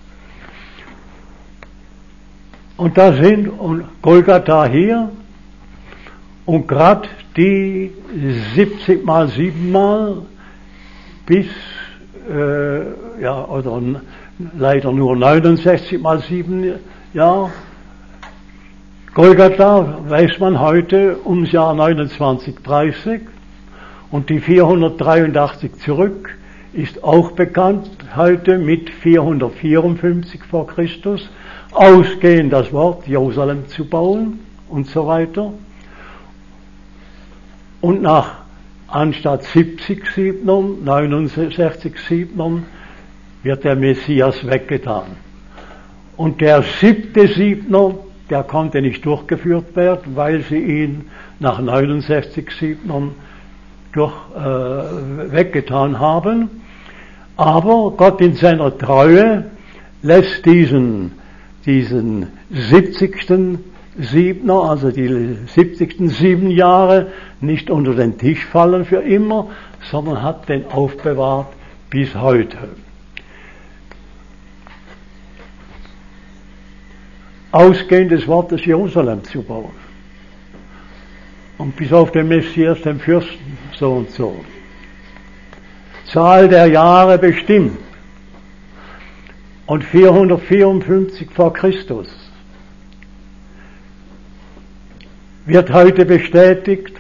Und da sind und Golgatha hier und gerade die siebzig mal sieben Mal bis, äh, ja, oder leider nur neunundsechzig mal sieben Jahre. Golgatha weiß man heute ums Jahr neunundzwanzig dreißig und die vierhundertdreiundachtzig zurück ist auch bekannt heute mit vierhundertvierundfünfzig vor Christus, ausgehend das Wort Jerusalem zu bauen und so weiter. Und nach anstatt siebzig Siebnern, neunundsechzig Siebnern wird der Messias weggetan. Und der siebte Siebner, der konnte nicht durchgeführt werden, weil sie ihn nach neunundsechzig Siebnern durch, äh, weggetan haben. Aber Gott in seiner Treue lässt diesen, diesen siebzigsten Siebner, also die siebzigsten sieben Jahre, nicht unter den Tisch fallen für immer, sondern hat den aufbewahrt bis heute. Ausgehend des Wortes Jerusalem zu bauen. Und bis auf den Messias, den Fürsten, so und so. Zahl der Jahre bestimmt. Und vierhundertvierundfünfzig vor Christus wird heute bestätigt,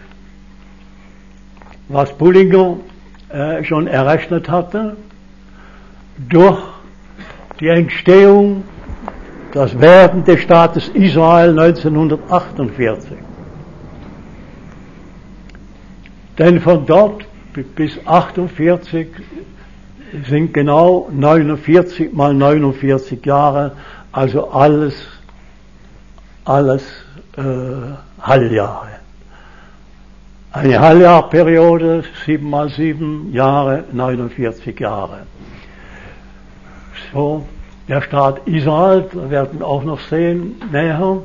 was Bullinger äh, schon errechnet hatte, durch die Entstehung, das Werden des Staates Israel neunzehnhundertachtundvierzig. Denn von dort bis achtundvierzig sind genau neunundvierzig mal neunundvierzig Jahre, also alles, alles äh, Halljahre. Eine Halbjahrperiode, sieben mal sieben Jahre, neunundvierzig Jahre. So, der Staat Israel, wir werden auch noch sehen, näher.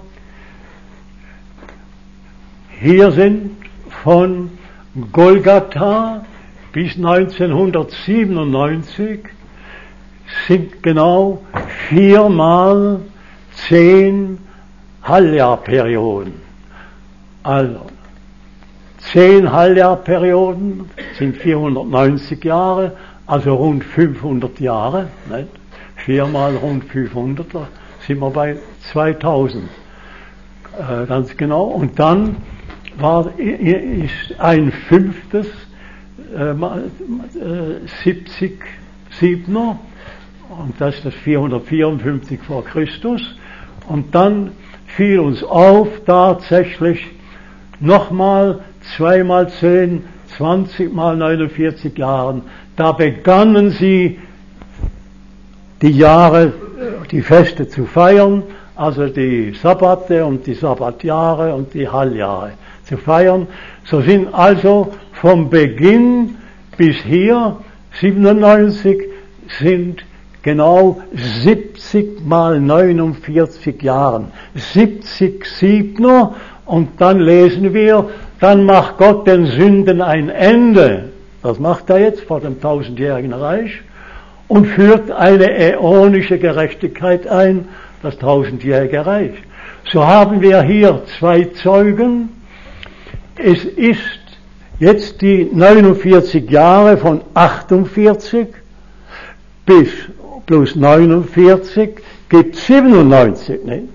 Hier sind von Golgatha bis neunzehnhundertsiebenundneunzig sind genau viermal zehn Halbjahrperioden. Also, zehn Halbjahrperioden sind vierhundertneunzig Jahre, also rund fünfhundert Jahre, nicht? Viermal rund fünfhundert, da sind wir bei zweitausend, äh, ganz genau. Und dann war ist ein fünftes äh, siebzig Siebner, und das ist das vierhundertvierundfünfzig vor Christus. Und dann fiel uns auf tatsächlich nochmal zweimal zehn, zwanzig mal neunundvierzig Jahren. Da begannen sie die Jahre, die Feste zu feiern, also die Sabbate und die Sabbatjahre und die Halljahre zu feiern. So sind also vom Beginn bis hier, siebenundneunzig, sind genau siebzig mal neunundvierzig Jahren. siebzig Siebner, und dann lesen wir, dann macht Gott den Sünden ein Ende. Das macht er jetzt vor dem tausendjährigen Reich. Und führt eine äonische Gerechtigkeit ein, das tausendjährige Reich. So haben wir hier zwei Zeugen. Es ist jetzt die neunundvierzig Jahre von achtundvierzig bis plus neunundvierzig gibt siebenundneunzig, nicht?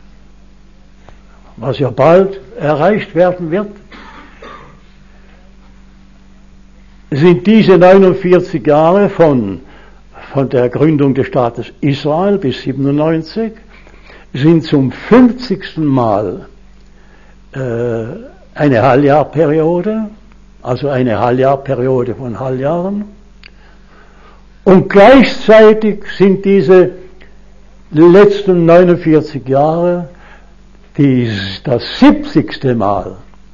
Was ja bald erreicht werden wird. Sind diese neunundvierzig Jahre von von der Gründung des Staates Israel bis siebenundneunzig, sind zum fünfzigsten Mal äh, eine Halbjahrperiode, also eine Halbjahrperiode von Halbjahren. Und gleichzeitig sind diese letzten neunundvierzig Jahre die, das siebzigste Mal.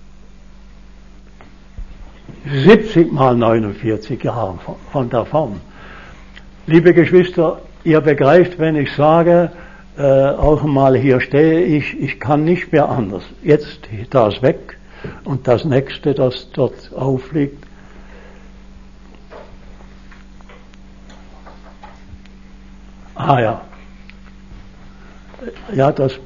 siebzig mal neunundvierzig Jahre von, von davon. Liebe Geschwister, ihr begreift, wenn ich sage, äh, auch mal hier stehe ich, ich kann nicht mehr anders. Jetzt, da ist weg, Und das nächste, das dort aufliegt, ah ja, ja, das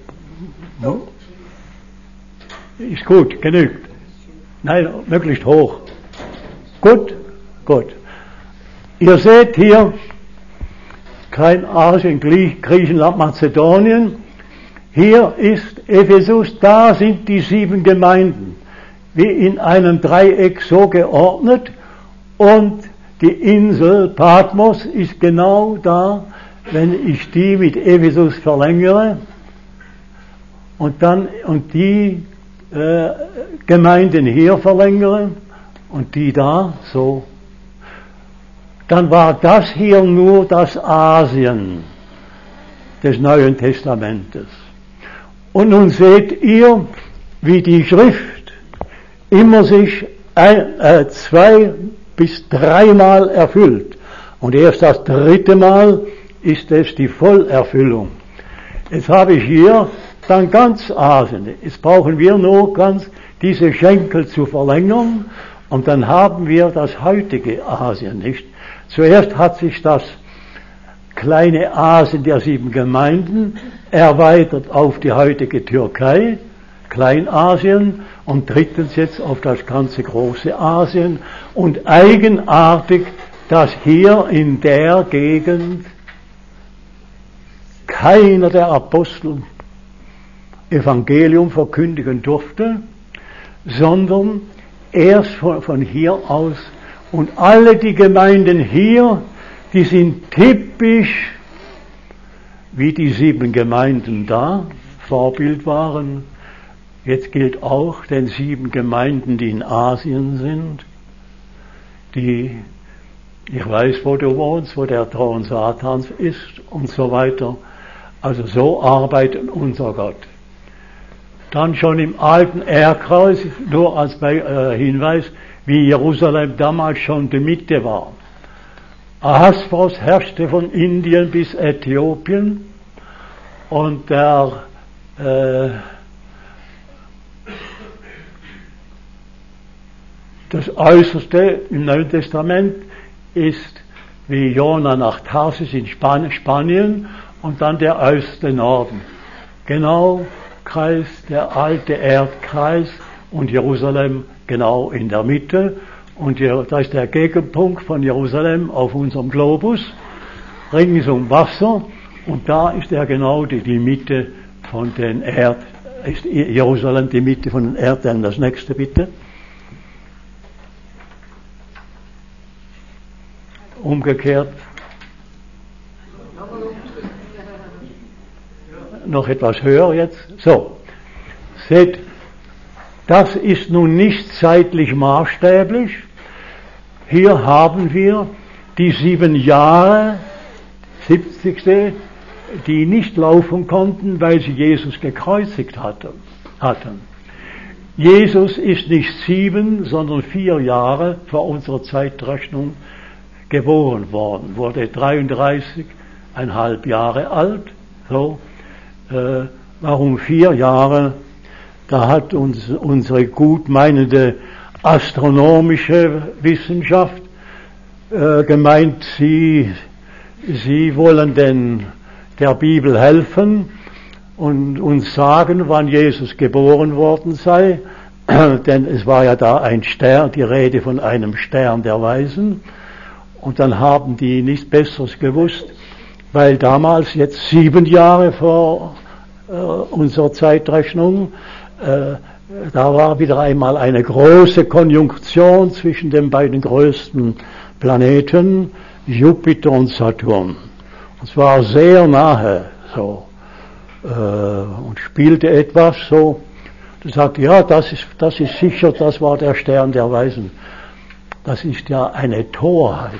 ist gut, genügt. Nein, möglichst hoch. Gut, gut. Ihr seht hier kein Asien, Griechenland, Mazedonien. Hier ist Ephesus, da sind die sieben Gemeinden, wie in einem Dreieck so geordnet, und die Insel Patmos ist genau da, wenn ich die mit Ephesus verlängere und dann und die äh, Gemeinden hier verlängere und die da, so, dann war das hier nur das Asien des Neuen Testamentes. Und nun seht ihr, wie die Schrift immer sich ein, äh, zwei bis dreimal erfüllt. Und erst das dritte Mal ist es die Vollerfüllung. Jetzt habe ich hier dann ganz Asien. Jetzt brauchen wir nur ganz diese Schenkel zu verlängern und dann haben wir das heutige Asien, nicht? Zuerst hat sich das kleine Asien der sieben Gemeinden erweitert auf die heutige Türkei, Kleinasien, und drittens jetzt auf das ganze große Asien. Und eigenartig, dass hier in der Gegend keiner der Apostel Evangelium verkündigen durfte, sondern erst von, von hier aus. Und alle die Gemeinden hier, die sind typisch, wie die sieben Gemeinden da Vorbild waren. Jetzt gilt auch den sieben Gemeinden, die in Asien sind, die, ich weiß, wo du wohnst, wo der Thron Satans ist und so weiter. Also so arbeitet unser Gott. Dann schon im alten Erdkreis, nur als äh, Hinweis, wie Jerusalem damals schon die Mitte war. Ahasverus herrschte von Indien bis Äthiopien und der äh, das Äußerste im Neuen Testament ist wie Jona nach Tarsis in Span- Spanien und dann der äußerste Norden. Genau Kreis, der alte Erdkreis und Jerusalem genau in der Mitte. Und da ist der Gegenpunkt von Jerusalem auf unserem Globus, ringsum Wasser, und da ist er genau die, die Mitte von den Erd, ist Jerusalem die Mitte von den Erdteilen. Das nächste bitte. Umgekehrt. Noch etwas höher jetzt. So. Seht, das ist nun nicht zeitlich maßstäblich. Hier haben wir die sieben Jahre, siebzigste, die nicht laufen konnten, weil sie Jesus gekreuzigt hatten. hatten. Jesus ist nicht sieben, sondern vier Jahre vor unserer Zeitrechnung geboren worden, wurde dreiunddreißig Komma fünf Jahre alt. So, äh, warum vier Jahre? Da hat uns unsere gutmeinende astronomische Wissenschaft äh, gemeint, sie, sie wollen den, der Bibel helfen und uns sagen, wann Jesus geboren worden sei, denn es war ja da ein Stern, die Rede von einem Stern der Weisen, und dann haben die nichts Besseres gewusst, weil damals jetzt sieben Jahre vor äh, unserer Zeitrechnung äh, da war wieder einmal eine große Konjunktion zwischen den beiden größten Planeten, Jupiter und Saturn. Und zwar sehr nahe, so, äh, und spielte etwas so. Du sagst, ja, das ist, das ist sicher, das war der Stern der Weisen. Das ist ja eine Torheit.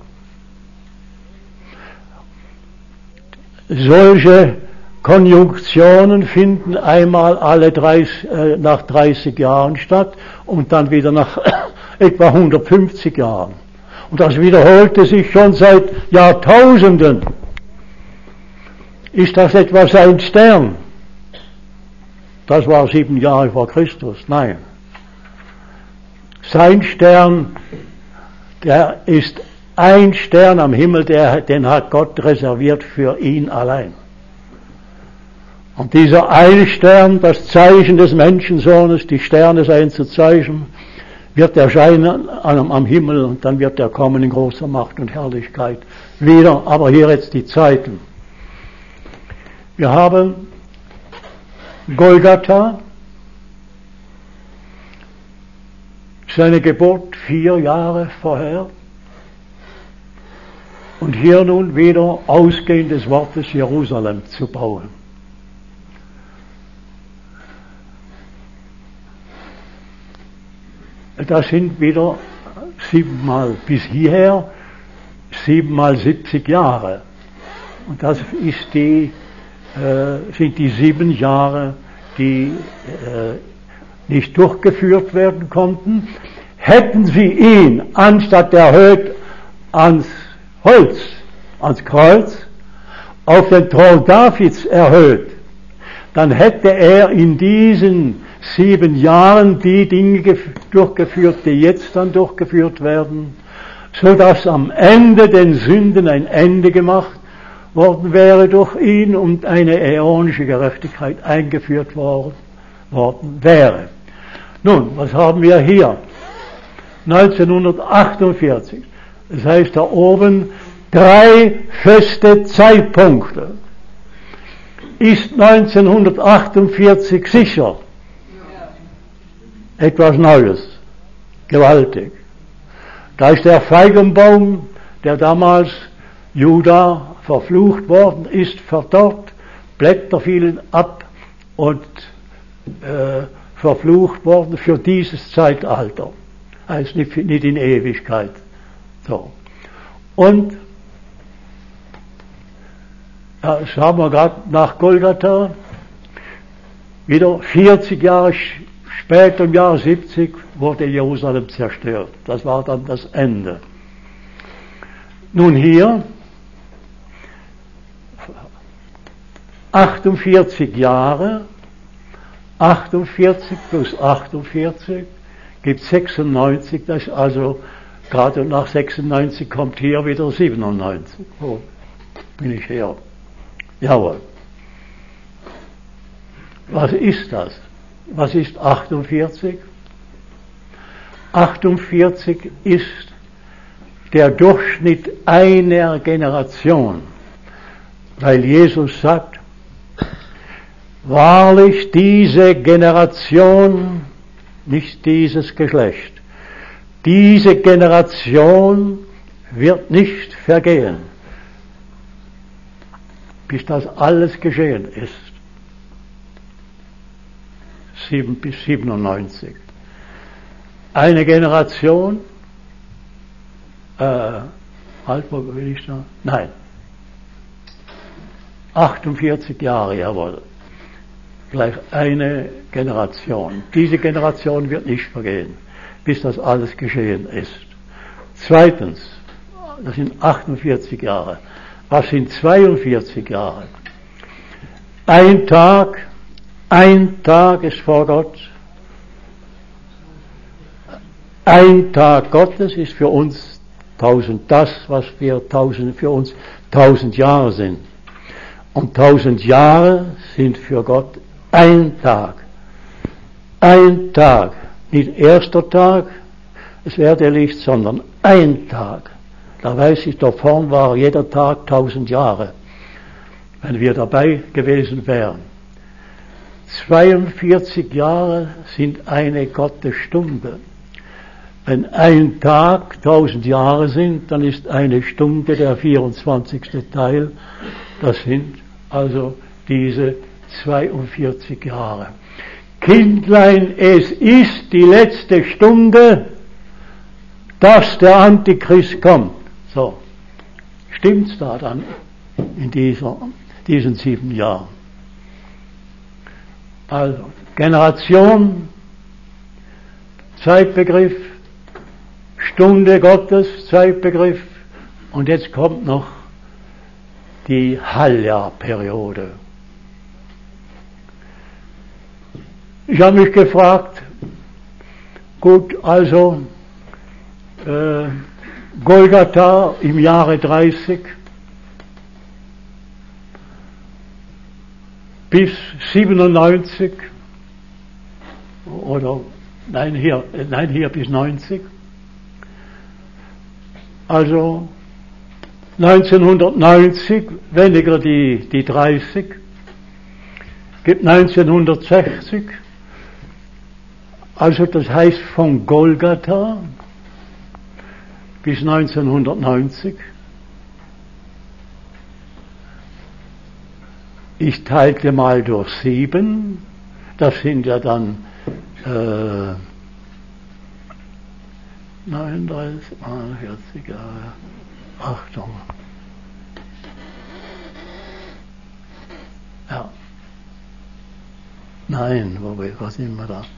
Solche Konjunktionen finden einmal alle dreißig, äh, nach dreißig Jahren statt und dann wieder nach etwa hundertfünfzig Jahren. Und das wiederholte sich schon seit Jahrtausenden. Ist das etwa sein Stern? Das war sieben Jahre vor Christus. Nein. Sein Stern, der ist ein Stern am Himmel, der, den hat Gott reserviert für ihn allein. Und dieser eine Stern, das Zeichen des Menschensohnes, die Sterne seien zu Zeichen, wird erscheinen am, am Himmel und dann wird er kommen in großer Macht und Herrlichkeit wieder. Aber hier jetzt die Zeiten. Wir haben Golgatha, seine Geburt vier Jahre vorher. Und hier nun wieder ausgehend des Wortes Jerusalem zu bauen. Das sind wieder siebenmal bis hierher, siebenmal siebzig Jahre. Und das ist die, äh, sind die sieben Jahre, die äh, nicht durchgeführt werden konnten. Hätten sie ihn anstatt erhöht ans Holz, ans Kreuz, auf den Thron Davids erhöht, dann hätte er in diesen sieben Jahren die Dinge durchgeführt, die jetzt dann durchgeführt werden, so dass am Ende den Sünden ein Ende gemacht worden wäre durch ihn und eine äonische Gerechtigkeit eingeführt worden, worden wäre. Nun, was haben wir hier? neunzehnhundertachtundvierzig. Das heißt da oben drei feste Zeitpunkte. Ist neunzehnhundertachtundvierzig sicher? Etwas Neues, gewaltig. Da ist der Feigenbaum, der damals Juda verflucht worden ist, verdorrt, Blätter fielen ab und äh, verflucht worden für dieses Zeitalter. Heißt nicht, nicht in Ewigkeit. So. Und das haben wir gerade nach Golgatha, wieder vierzig Jahre später, im Jahr siebzig, wurde Jerusalem zerstört. Das war dann das Ende. Nun hier, achtundvierzig Jahre, achtundvierzig plus achtundvierzig gibt sechsundneunzig, das ist also gerade nach sechsundneunzig kommt hier wieder siebenundneunzig. Wo bin ich her? Jawohl. Was ist das? Was ist achtundvierzig? achtundvierzig ist der Durchschnitt einer Generation, weil Jesus sagt, wahrlich diese Generation, nicht dieses Geschlecht, diese Generation wird nicht vergehen, bis das alles geschehen ist. sieben bis siebenundneunzig. Eine Generation, äh, halt, wo will ich da? Nein. achtundvierzig Jahre, jawohl. Gleich eine Generation. Diese Generation wird nicht vergehen, bis das alles geschehen ist. Zweitens, das sind achtundvierzig Jahre. Was sind zweiundvierzig Jahre? Ein Tag, ein Tag ist vor Gott. Ein Tag Gottes ist für uns tausend, das, was wir tausend, für uns tausend Jahre sind. Und tausend Jahre sind für Gott ein Tag. Ein Tag. Nicht erster Tag, es werde Licht, sondern ein Tag. Da weiß ich, da vorn war jeder Tag tausend Jahre, wenn wir dabei gewesen wären. zweiundvierzig Jahre sind eine Gottesstunde. Wenn ein Tag tausend Jahre sind, dann ist eine Stunde der vierundzwanzigste Teil. Das sind also diese zweiundvierzig Jahre. Kindlein, es ist die letzte Stunde, dass der Antichrist kommt. So, stimmt's da dann in dieser, diesen sieben Jahren? Also, Generation, Zeitbegriff, Stunde Gottes, Zeitbegriff, und jetzt kommt noch die Halbjahrperiode. Ich habe mich gefragt, Gut, also äh, Golgatha im Jahre dreißig bis siebenundneunzig oder nein hier, nein hier bis neunzig. Also neunzehnhundertneunzig, weniger die, die dreißig, gibt neunzehnhundertsechzig, also das heißt von Golgatha bis neunzehnhundertneunzig. Ich teilte mal durch sieben, das sind ja dann äh, neununddreißig, vierzig Jahre, Achtung. Ja. Nein, wo, was sind wir da?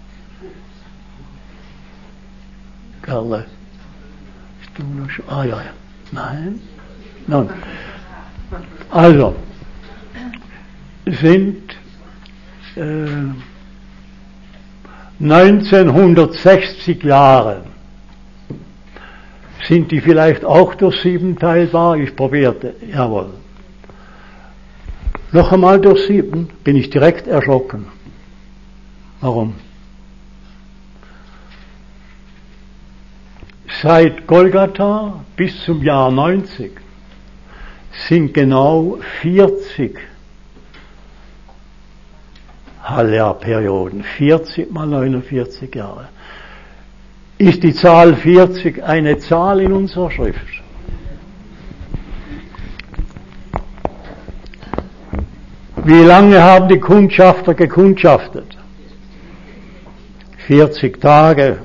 Karle. Du noch schon? Ah ja, ja. Nein. Nein. Also, sind äh, neunzehnhundertsechzig Jahre. Sind die vielleicht auch durch sieben teilbar? Ich probierte, jawohl. Noch einmal durch sieben bin ich direkt erschrocken. Warum? Seit Golgatha bis zum Jahr neunzig sind genau vierzig Halbjahrperioden, vierzig mal neunundvierzig Jahre. Ist die Zahl vierzig eine Zahl in unserer Schrift? Wie lange haben die Kundschafter gekundschaftet? vierzig Tage.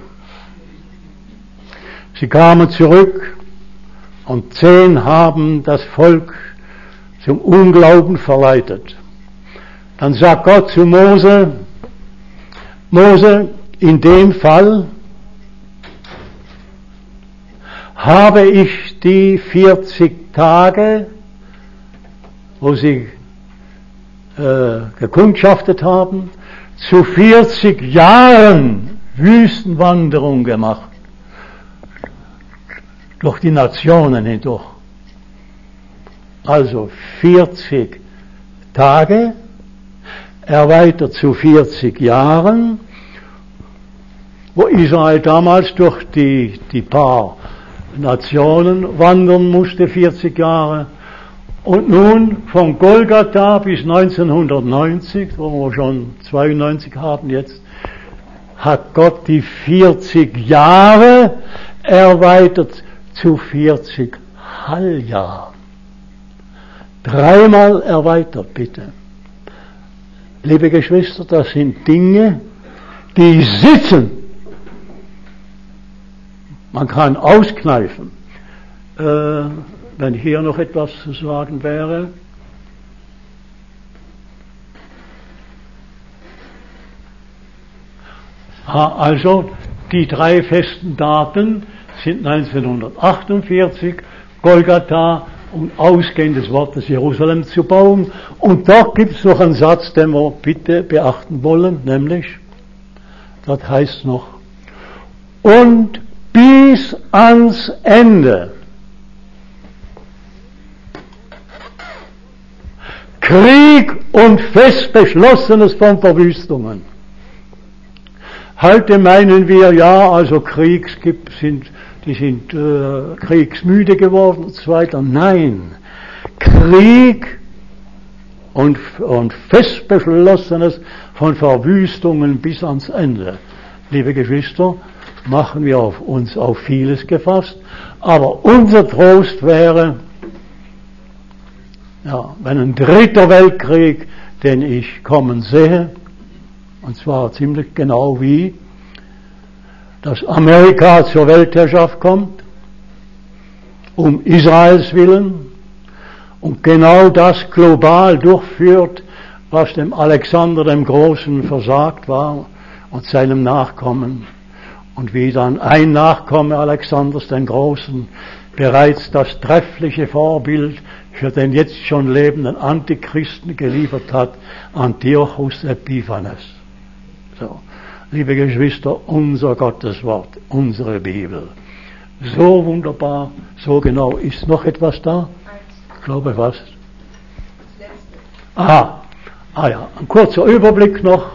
Sie kamen zurück und zehn haben das Volk zum Unglauben verleitet. Dann sagt Gott zu Mose, Mose, in dem Fall habe ich die vierzig Tage, wo sie äh, gekundschaftet haben, zu vierzig Jahren Wüstenwanderung gemacht. Durch die Nationen hindurch. Also vierzig Tage, erweitert zu vierzig Jahren, wo Israel damals durch die, die paar Nationen wandern musste, vierzig Jahre. Und nun von Golgatha bis neunzehnhundertneunzig, wo wir schon zweiundneunzig haben jetzt, hat Gott die vierzig Jahre erweitert zu vierzig Halbjahren. Dreimal erweitert, bitte. Liebe Geschwister, das sind Dinge, die sitzen. Man kann auskneifen. Äh, wenn hier noch etwas zu sagen wäre. Also, die drei festen Daten sind neunzehnhundertachtundvierzig, Golgatha und Ausgehen des Wortes Jerusalem zu bauen. Und dort gibt es noch einen Satz, den wir bitte beachten wollen, nämlich, dort heißt es noch, und bis ans Ende Krieg und fest Beschlossenes von Verwüstungen. Heute meinen wir, ja, also Kriegs gibt, sind, die sind äh, kriegsmüde geworden und so weiter. Nein, Krieg und, und fest Beschlossenes von Verwüstungen bis ans Ende. Liebe Geschwister, machen wir auf uns auf vieles gefasst, aber unser Trost wäre, ja, wenn ein dritter Weltkrieg, den ich kommen sehe, und zwar ziemlich genau wie, dass Amerika zur Weltherrschaft kommt, um Israels willen, und genau das global durchführt, was dem Alexander dem Großen versagt war und seinem Nachkommen, und wie dann ein Nachkomme Alexanders den Großen bereits das treffliche Vorbild für den jetzt schon lebenden Antichristen geliefert hat, Antiochus Epiphanes. So. liebe Geschwister, unser Gotteswort, unsere Bibel. So wunderbar, so genau. Ist noch etwas da? Ich glaube, was? Aha, ah ja, ein kurzer Überblick noch.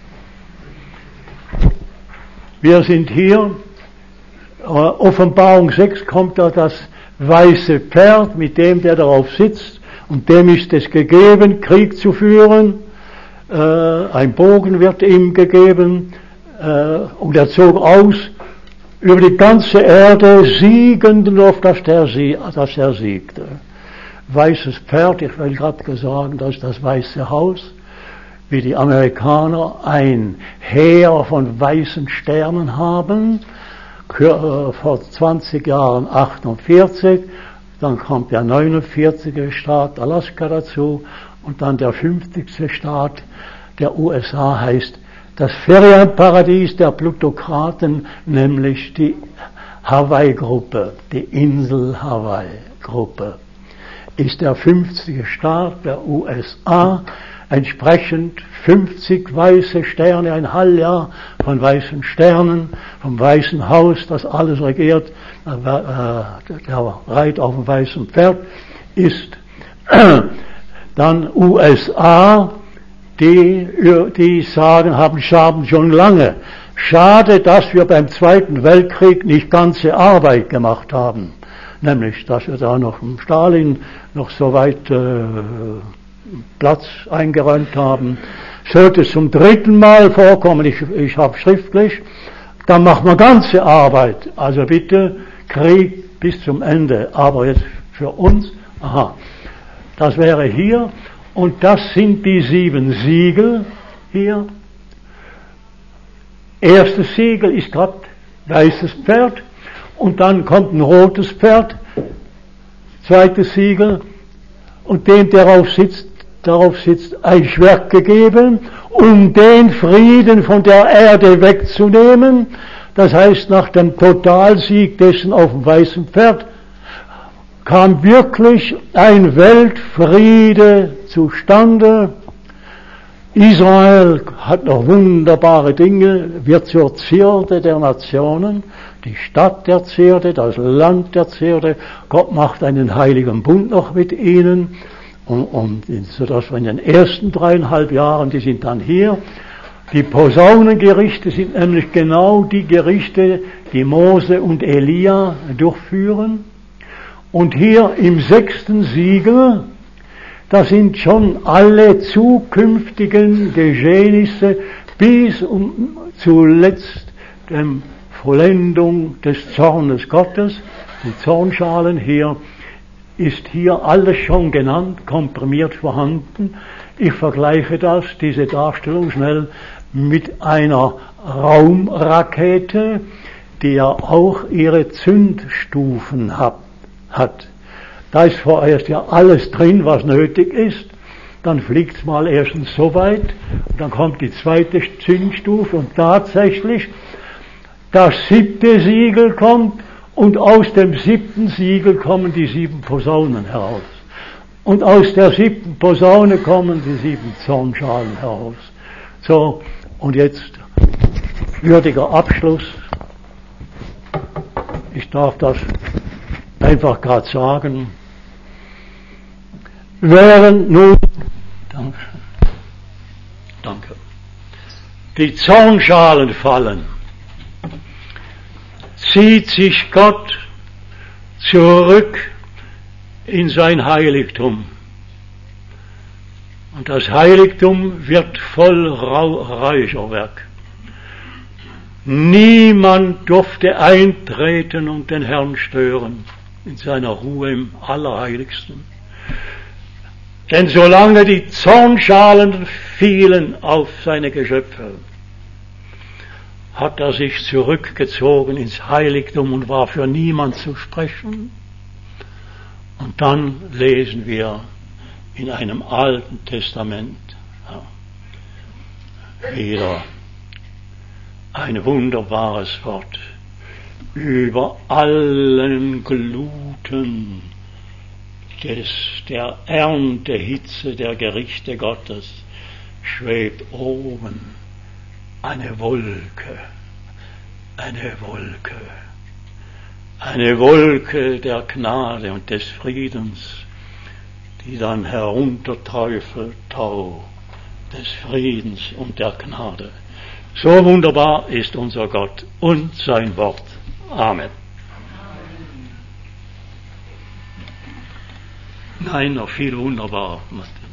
Wir sind hier, äh, Offenbarung sechs kommt da das weiße Pferd, mit dem der darauf sitzt, und dem ist es gegeben, Krieg zu führen. Äh, ein Bogen wird ihm gegeben, äh, und er zog aus über die ganze Erde, siegend, auf dass der, dass er siegte. Weißes Pferd, ich will gerade sagen, das ist das Weiße Haus, wie die Amerikaner ein Heer von weißen Sternen haben, vor zwanzig Jahren achtundvierzig, dann kommt der neunundvierzigste Staat Alaska dazu und dann der fünfzigste Staat der U S A heißt das Ferienparadies der Plutokraten, nämlich die Hawaii-Gruppe, die Insel Hawaii-Gruppe, ist der fünfzigste Staat der U S A, entsprechend fünfzig weiße Sterne, ein Halbjahr von weißen Sternen, vom Weißen Haus, das alles regiert, der reitet auf dem weißen Pferd, ist dann U S A, die, die sagen, haben Schaden schon lange. Schade, dass wir beim Zweiten Weltkrieg nicht ganze Arbeit gemacht haben. Nämlich, dass wir da noch im Stalin noch so weit äh, Platz eingeräumt haben. Sollte es zum dritten Mal vorkommen, ich, ich habe schriftlich, dann machen wir ganze Arbeit. Also bitte, Krieg bis zum Ende. Aber jetzt für uns, aha, das wäre hier. Und das sind die sieben Siegel hier. Erstes Siegel ist gerade weißes Pferd und dann kommt ein rotes Pferd. Zweites Siegel und dem, der darauf sitzt, darauf sitzt ein Schwert gegeben, um den Frieden von der Erde wegzunehmen. Das heißt, nach dem Totalsieg dessen auf dem weißen Pferd kam wirklich ein Weltfriede zustande. Israel hat noch wunderbare Dinge, wird zur Zierde der Nationen, die Stadt der Zierde, das Land der Zierde. Gott macht einen heiligen Bund noch mit ihnen, und, und sodass wir in den ersten dreieinhalb Jahren, die sind dann hier. Die Posaunengerichte sind nämlich genau die Gerichte, die Mose und Elia durchführen. Und hier im sechsten Siegel, da sind schon alle zukünftigen Geschehnisse bis um zuletzt der Vollendung des Zornes Gottes, die Zornschalen hier, ist hier alles schon genannt, komprimiert vorhanden. Ich vergleiche das, diese Darstellung schnell, mit einer Raumrakete, die ja auch ihre Zündstufen hat. hat. Da ist vorerst ja alles drin, was nötig ist. Dann fliegt es mal erstens so weit, dann kommt die zweite Zündstufe und tatsächlich das siebte Siegel kommt und aus dem siebten Siegel kommen die sieben Posaunen heraus. Und aus der siebten Posaune kommen die sieben Zornschalen heraus. So, und jetzt würdiger Abschluss. Ich darf das einfach gerade sagen. Während nun, danke, danke, die Zornschalen fallen, zieht sich Gott zurück in sein Heiligtum. Und das Heiligtum wird voll Räucherwerk. Niemand durfte eintreten und den Herrn stören in seiner Ruhe im Allerheiligsten. Denn solange die Zornschalen fielen auf seine Geschöpfe, hat er sich zurückgezogen ins Heiligtum und war für niemand zu sprechen. Und dann lesen wir in einem Alten Testament ja, wieder ein wunderbares Wort. Über allen Gluten des, der Erntehitze der Gerichte Gottes schwebt oben eine Wolke, eine Wolke, eine Wolke der Gnade und des Friedens, die dann herunterträufelt, Tau des Friedens und der Gnade. So wunderbar ist unser Gott und sein Wort. Amen. Nein, noch viel wunderbar.